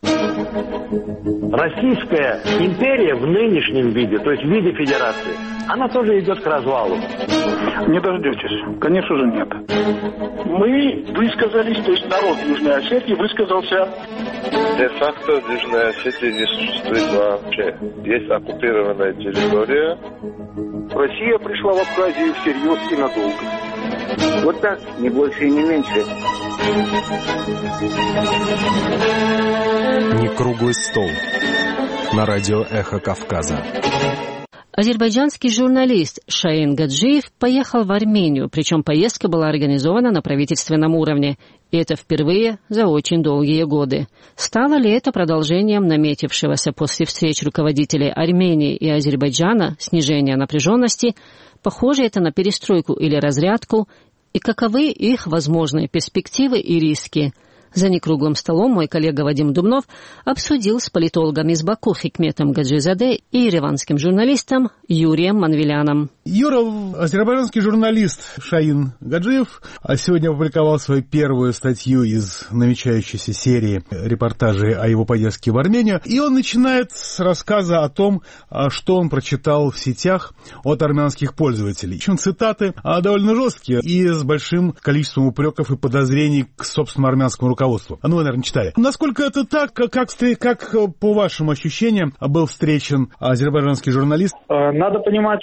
Российская империя в нынешнем виде, то есть в виде федерации, она тоже идет к развалу. Не дождетесь. Конечно же нет. Мы высказались, то есть народ Южной Осетии высказался. Де-факто Южная Осетия не существует вообще. Есть оккупированная территория. Россия пришла в Абхазию всерьез и надолго. Вот так, не больше и не меньше. Не круглый стол. На радио «Эхо Кавказа». Азербайджанский журналист Шаин Гаджиев поехал в Армению, причем поездка была организована на правительственном уровне. И это впервые за очень долгие годы. Стало ли это продолжением наметившегося после встреч руководителей Армении и Азербайджана снижения напряженности? Похоже это на перестройку или разрядку? И каковы их возможные перспективы и риски? За некруглым столом мой коллега Вадим Дубнов обсудил с политологом из Баку Хикметом Гаджизаде и ереванским журналистом Юрием Манвеляном. Юра, азербайджанский журналист Шаин Гаджиев сегодня опубликовал свою первую статью из намечающейся серии репортажей о его поездке в Армению. И он начинает с рассказа о том, что он прочитал в сетях от армянских пользователей. Причем цитаты довольно жесткие и с большим количеством упреков и подозрений к собственному армянскому руководству. Ну, вы, наверное, читали. Насколько это так? Как по вашим ощущениям был встречен азербайджанский журналист? Надо понимать,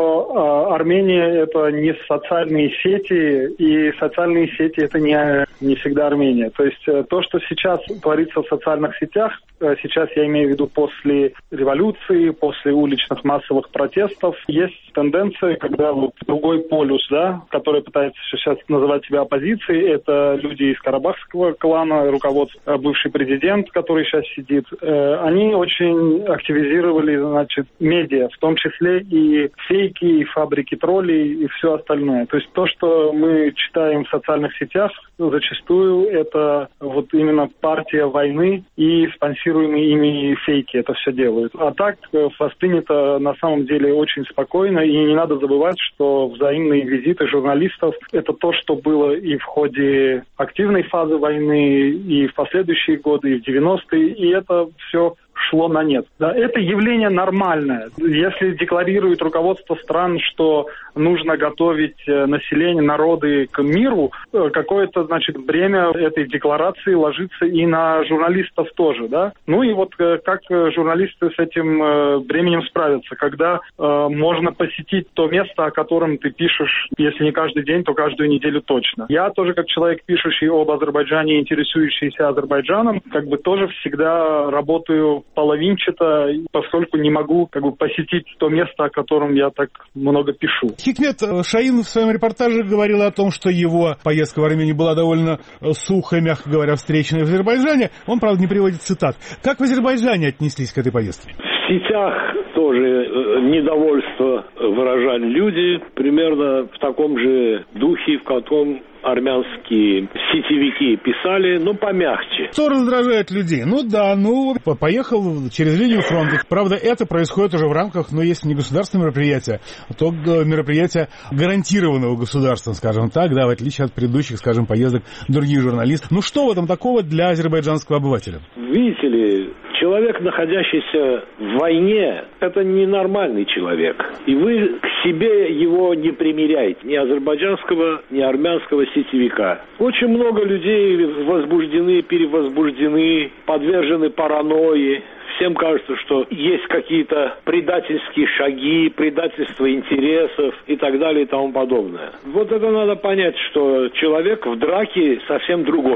что Армения — это не социальные сети, и социальные сети — это не всегда Армения. То есть то, что сейчас творится в социальных сетях, сейчас я имею в виду после революции, после уличных массовых протестов, есть тенденция, когда вот другой полюс, да, который пытается сейчас называть себя оппозицией, это люди из Карабахского клана, руководство, бывший президент, который сейчас сидит, они очень активизировали, значит, медиа, в том числе и фейки, и фабрики троллей, и все остальное. То есть то, что мы читаем в социальных сетях, зачастую это вот именно партия войны и спонсируемые ими фейки это все делают. А так воспринято на самом деле очень спокойно, и не надо забывать, что взаимные визиты журналистов — это то, что было и в ходе активной фазы войны, и в последующие годы, и в 90-е, и это все шло на нет. Да, это явление нормальное. Если декларирует руководство стран, что нужно готовить население, народы к миру, какое-то, значит, бремя этой декларации ложится и на журналистов тоже, да. Ну и вот как журналисты с этим бременем справятся, когда можно посетить то место, о котором ты пишешь, если не каждый день, то каждую неделю точно. Я тоже, как человек, пишущий об Азербайджане, интересующийся Азербайджаном, как бы тоже всегда работаю половинчато, поскольку не могу как бы посетить то место, о котором я так много пишу. Хикмет Шаин в своем репортаже говорил о том, что его поездка в Армению была довольно сухо, мягко говоря, встречена в Азербайджане. Он, правда, не приводит цитат. Как в Азербайджане отнеслись к этой поездке? В сетях тоже недовольство выражали люди, примерно в таком же духе, в каком армянские сетевики писали, но помягче. Что раздражает людей? Ну да, поехал через линию фронта. Правда, это происходит уже в рамках, если не государственного мероприятия, то мероприятия гарантированного государством, скажем так, да, в отличие от предыдущих, скажем, поездок других журналистов. Ну что в этом такого для азербайджанского обывателя? Видите ли, человек, находящийся в войне, это ненормальный человек. И вы к себе его не примеряете, ни азербайджанского, ни армянского сетевика. Очень много людей возбуждены, перевозбуждены, подвержены паранойи. Всем кажется, что есть какие-то предательские шаги, предательство интересов и так далее и тому подобное. Вот это надо понять, что человек в драке совсем другой.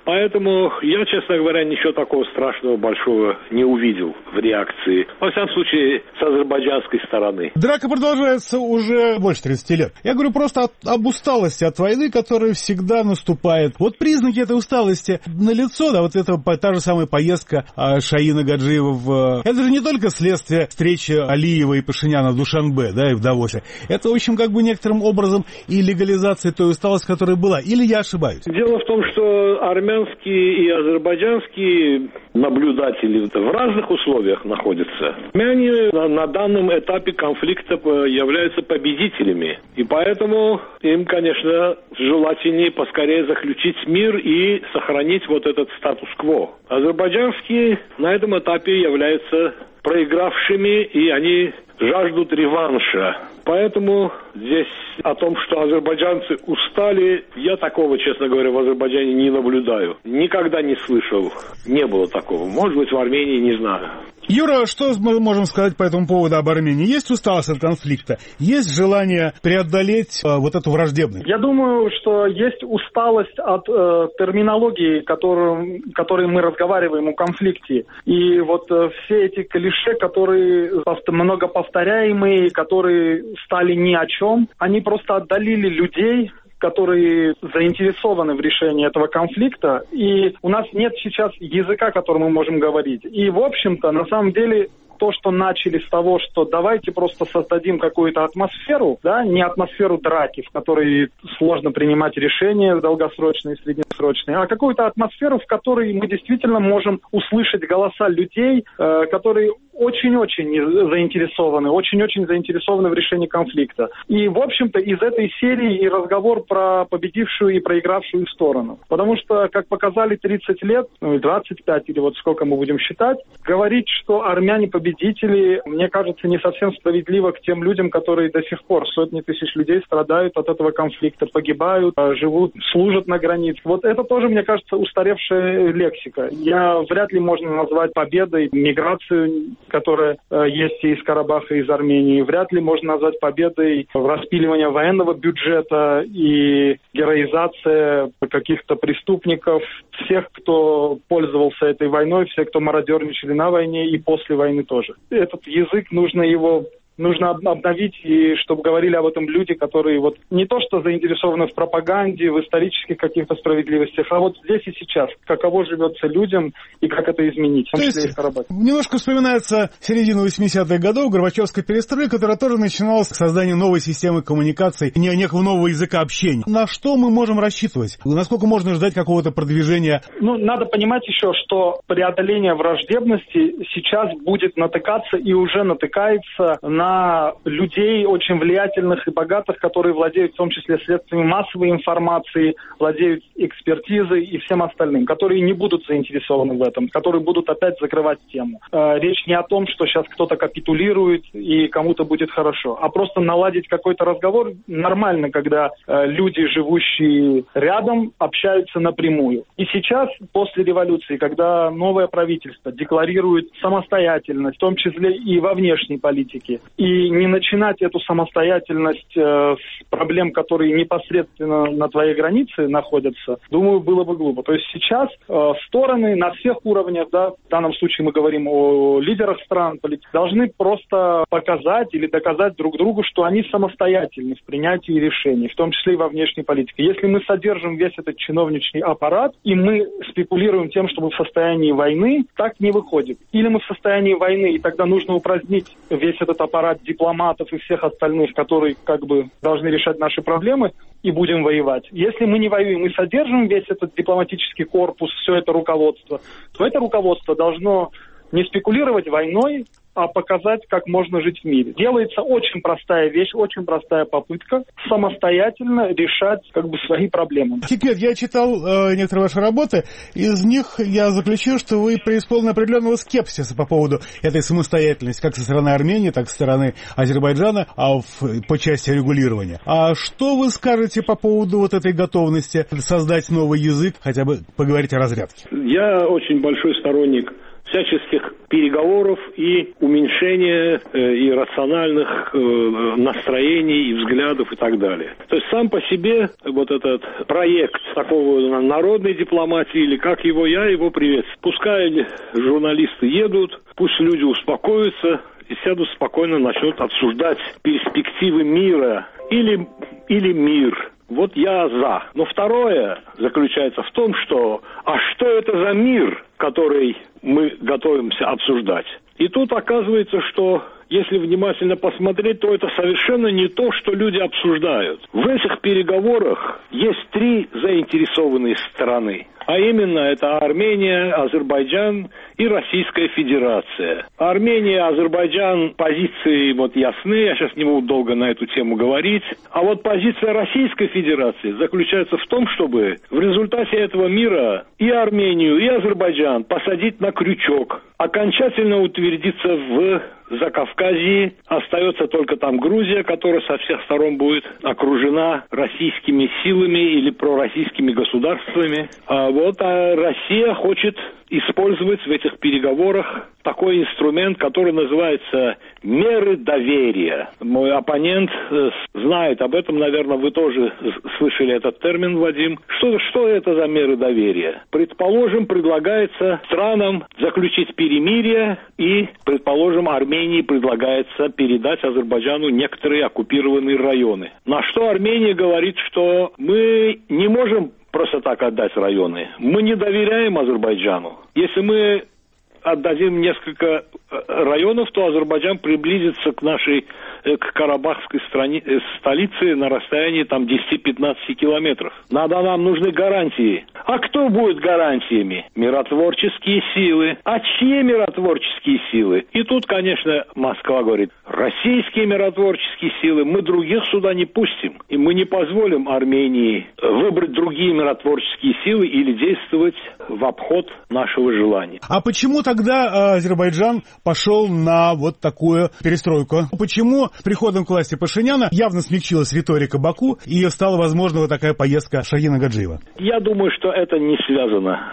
Поэтому я, честно говоря, ничего такого страшного большого не увидел в реакции. Во всяком случае, с азербайджанской стороны. Драка продолжается уже больше 30 лет. Я говорю просто об усталости от войны, которая всегда наступает. Вот признаки этой усталости налицо, да, вот это та же самая поездка Шаина Гаджиева это же не только следствие встречи Алиева и Пашиняна в Душанбе, да, и в Давосе. Это, в общем, как бы некоторым образом и легализация той усталости, которая была. Или я ошибаюсь? Дело в том, что армянские и азербайджанские наблюдатели в разных условиях находятся. Армяне на данном этапе конфликта являются победителями. И поэтому им, конечно, желательнее поскорее заключить мир и сохранить вот этот статус-кво. Азербайджанские на этом этапе являются проигравшими, и они жаждут реванша. Поэтому здесь о том, что азербайджанцы устали, я такого, честно говоря, в Азербайджане не наблюдаю. Никогда не слышал. Не было такого. Может быть, в Армении, не знаю. Юра, что мы можем сказать по этому поводу об Армении? Есть усталость от конфликта? Есть желание преодолеть вот эту враждебность? Я думаю, что есть усталость от терминологии, которой мы разговариваем о конфликте. И вот все эти клише, которые многоповторяемые, которые стали ни о чем, они просто отдалили людей, которые заинтересованы в решении этого конфликта, и у нас нет сейчас языка, которым мы можем говорить. И, в общем-то, на самом деле, то, что начали с того, что давайте просто создадим какую-то атмосферу, да, не атмосферу драки, в которой сложно принимать решения долгосрочные и среднесрочные, а какую-то атмосферу, в которой мы действительно можем услышать голоса людей, которые очень-очень заинтересованы в решении конфликта. И, в общем-то, из этой серии и разговор про победившую и проигравшую сторону. Потому что, как показали 30 лет, 25 или вот сколько мы будем считать, говорить, что армяне победители, мне кажется, не совсем справедливо к тем людям, которые до сих пор, сотни тысяч людей страдают от этого конфликта, погибают, живут, служат на границе. Вот это тоже, мне кажется, устаревшая лексика. Вряд ли можно назвать победой миграцию, которая есть и из Карабаха, и из Армении. Вряд ли можно назвать победой распиливание военного бюджета и героизация каких-то преступников, всех, кто пользовался этой войной, всех, кто мародерничали на войне и после войны тоже. Этот язык нужно обновить, и чтобы говорили об этом люди, которые вот не то что заинтересованы в пропаганде, в исторических каких-то справедливостях, а вот здесь и сейчас, каково живется людям и как это изменить. То есть немножко вспоминается середина 80-х годов, Горбачевская перестройка, которая тоже начиналась с создания новой системы коммуникаций, некого нового языка общения. На что мы можем рассчитывать? Насколько можно ждать какого-то продвижения? Надо понимать еще, что преодоление враждебности сейчас будет натыкаться и уже натыкается на людей очень влиятельных и богатых, которые владеют в том числе средствами массовой информации, владеют экспертизой и всем остальным, которые не будут заинтересованы в этом, которые будут опять закрывать тему. Речь не о том, что сейчас кто-то капитулирует и кому-то будет хорошо, а просто наладить какой-то разговор нормально, когда люди, живущие рядом, общаются напрямую. И сейчас, после революции, когда новое правительство декларирует самостоятельность, в том числе и во внешней политике, и не начинать эту самостоятельность с проблем, которые непосредственно на твоей границе находятся, думаю, было бы глупо. То есть сейчас стороны на всех уровнях, да, в данном случае мы говорим о лидерах стран, должны просто показать или доказать друг другу, что они самостоятельны в принятии решений, в том числе и во внешней политике. Если мы содержим весь этот чиновничный аппарат, и мы спекулируем тем, что мы в состоянии войны, так не выходит. Или мы в состоянии войны, и тогда нужно упразднить весь этот аппарат дипломатов и всех остальных, которые как бы должны решать наши проблемы, и будем воевать. Если мы не воюем и содержим весь этот дипломатический корпус, все это руководство, то это руководство должно не спекулировать войной, а показать, как можно жить в мире. Делается очень простая вещь, очень простая попытка самостоятельно решать как бы свои проблемы. Хикмет, я читал некоторые ваши работы, из них я заключил, что вы преисполнены определенного скепсиса по поводу этой самостоятельности, как со стороны Армении, так и со стороны Азербайджана, по части регулирования. А что вы скажете по поводу вот этой готовности создать новый язык, хотя бы поговорить о разрядке? Я очень большой сторонник всяческих переговоров и уменьшения иррациональных настроений и взглядов и так далее. То есть сам по себе вот этот проект такого народной дипломатии, или как я его приветствую. Пускай журналисты едут, пусть люди успокоятся и сядут спокойно, начнут обсуждать перспективы мира или мир. Вот я за. Но второе заключается в том, что что это за мир, который мы готовимся обсуждать? И тут оказывается, что если внимательно посмотреть, то это совершенно не то, что люди обсуждают. В этих переговорах есть 3 заинтересованные стороны. А именно, это Армения, Азербайджан и Российская Федерация. Армения, Азербайджан, позиции ясны, я сейчас не буду долго на эту тему говорить. А вот позиция Российской Федерации заключается в том, чтобы в результате этого мира и Армению, и Азербайджан посадить на крючок, окончательно утвердиться в Закавказье. Остается только там Грузия, которая со всех сторон будет окружена российскими силами или пророссийскими государствами. А Россия хочет использовать в этих переговорах такой инструмент, который называется меры доверия. Мой оппонент знает об этом, наверное, вы тоже слышали этот термин, Вадим. Что это за меры доверия? Предположим, предлагается странам заключить перемирие, и, предположим, Армении предлагается передать Азербайджану некоторые оккупированные районы. На что Армения говорит, что мы не можем просто так отдать районы. Мы не доверяем Азербайджану. Если мы отдадим несколько районов, то Азербайджан приблизится к карабахской столице на расстоянии 10-15 километров. Нам нужны гарантии. А кто будет гарантиями? Миротворческие силы. А чьи миротворческие силы? И тут, конечно, Москва говорит, российские миротворческие силы, мы других сюда не пустим. И мы не позволим Армении выбрать другие миротворческие силы или действовать в обход нашего желания. А почему тогда Азербайджан пошел на вот такую перестройку? Почему с приходом к власти Пашиняна явно смягчилась риторика Баку и стала возможна вот такая поездка Шахина Гаджиева? Я думаю, что это не связано.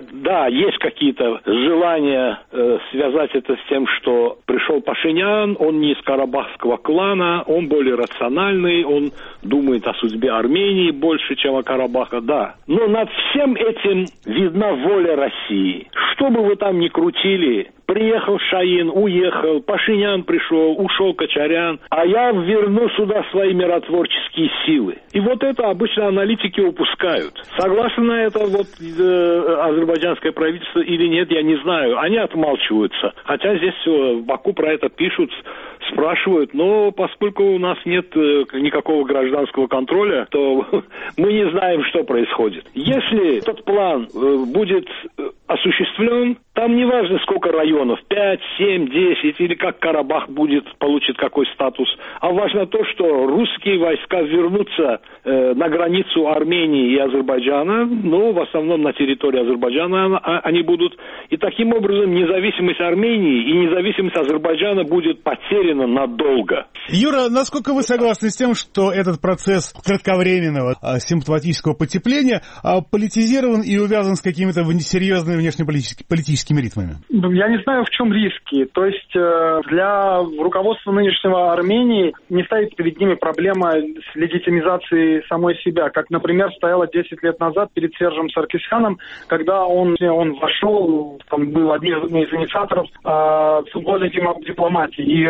Есть какие-то желания связать это с тем, что пришел Пашинян, он не из карабахского клана, он более рациональный, он думает о судьбе Армении больше, чем о Карабаха, да. Но над всем этим видна воля России. Что бы вы там ни крутили, приехал Шаин, уехал, Пашинян пришел, ушел Кочарян, а я верну сюда свои миротворческие силы. И вот это обычно аналитики упускают. Согласно на это азербайджанское правительство или нет, я не знаю. Они отмалчиваются. Хотя здесь в Баку про это пишут, спрашивают, но поскольку у нас нет никакого гражданского контроля, то мы не знаем, что происходит. Если этот план будет осуществлен, там не важно, сколько районов, 5, 7, 10, или как Карабах получит какой статус, а важно то, что русские войска вернутся на границу Армении и Азербайджана, но в основном на территории Азербайджана они будут, и таким образом независимость Армении и независимость Азербайджана будет потеряна надолго. Юра, насколько вы согласны с тем, что этот процесс кратковременного симптоматического потепления политизирован и увязан с какими-то серьезными внешнеполитическими ритмами? Я не знаю, в чем риски. То есть для руководства нынешнего Армении не стоит перед ними проблема с легитимизацией самой себя, как, например, стояла 10 лет назад перед Сержем Саркисяном, когда он вошел, был одним из инициаторов футбольной дипломатии и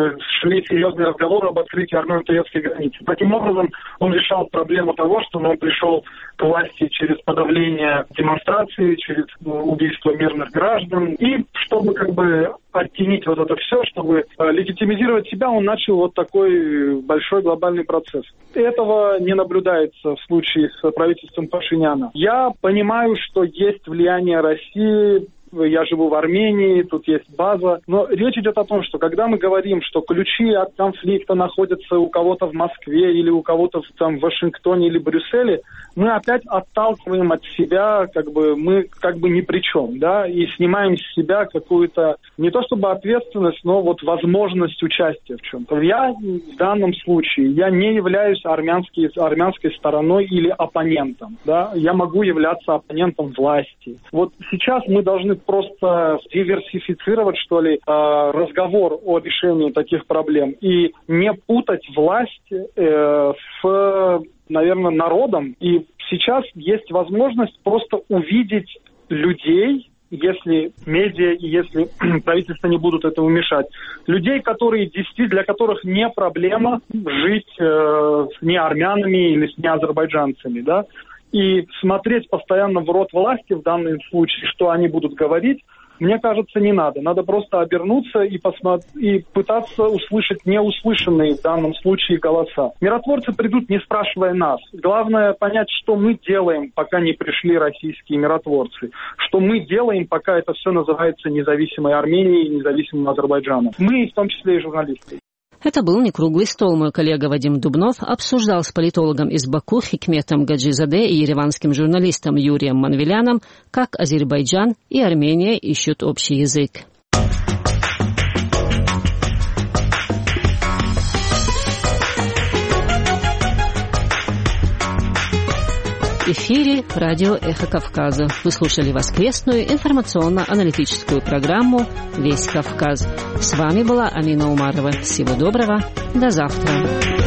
шли серьезные разговоры об открытии армяно-турецкой границы. Таким образом, он решал проблему того, что он пришел к власти через подавление демонстраций, через убийство мирных граждан. И чтобы оттенить вот это все, чтобы легитимизировать себя, он начал вот такой большой глобальный процесс. Этого не наблюдается в случае с правительством Пашиняна. Я понимаю, что есть влияние России. Я живу в Армении, тут есть база. Но речь идет о том, что когда мы говорим, что ключи от конфликта находятся у кого-то в Москве или у кого-то в Вашингтоне или Брюсселе, мы опять отталкиваем от себя, мы ни при чем, да, и снимаем с себя какую-то, не то чтобы ответственность, но вот возможность участия в чем-то. Я в данном случае, я не являюсь армянской стороной или оппонентом, да, я могу являться оппонентом власти. Вот сейчас мы должны просто диверсифицировать, что ли, разговор о решении таких проблем и не путать власть с, наверное, народом. И сейчас есть возможность просто увидеть людей, если медиа и если правительство не будут этому мешать. Людей, которые действительно, для которых не проблема жить с неармянами или с неазербайджанцами, да, и смотреть постоянно в рот власти в данном случае, что они будут говорить, мне кажется, не надо. Надо просто обернуться и пытаться услышать неуслышанные в данном случае голоса. Миротворцы придут, не спрашивая нас. Главное понять, что мы делаем, пока не пришли российские миротворцы. Что мы делаем, пока это все называется независимой Арменией и независимым Азербайджаном. Мы, в том числе и журналисты. Это был не круглый стол. Мой коллега Вадим Дубнов обсуждал с политологом из Баку Хикметом Гаджизаде и ереванским журналистом Юрием Манвеляном, как Азербайджан и Армения ищут общий язык. В эфире радио «Эхо Кавказа». Вы слушали воскресную информационно-аналитическую программу «Весь Кавказ». С вами была Амина Умарова. Всего доброго. До завтра.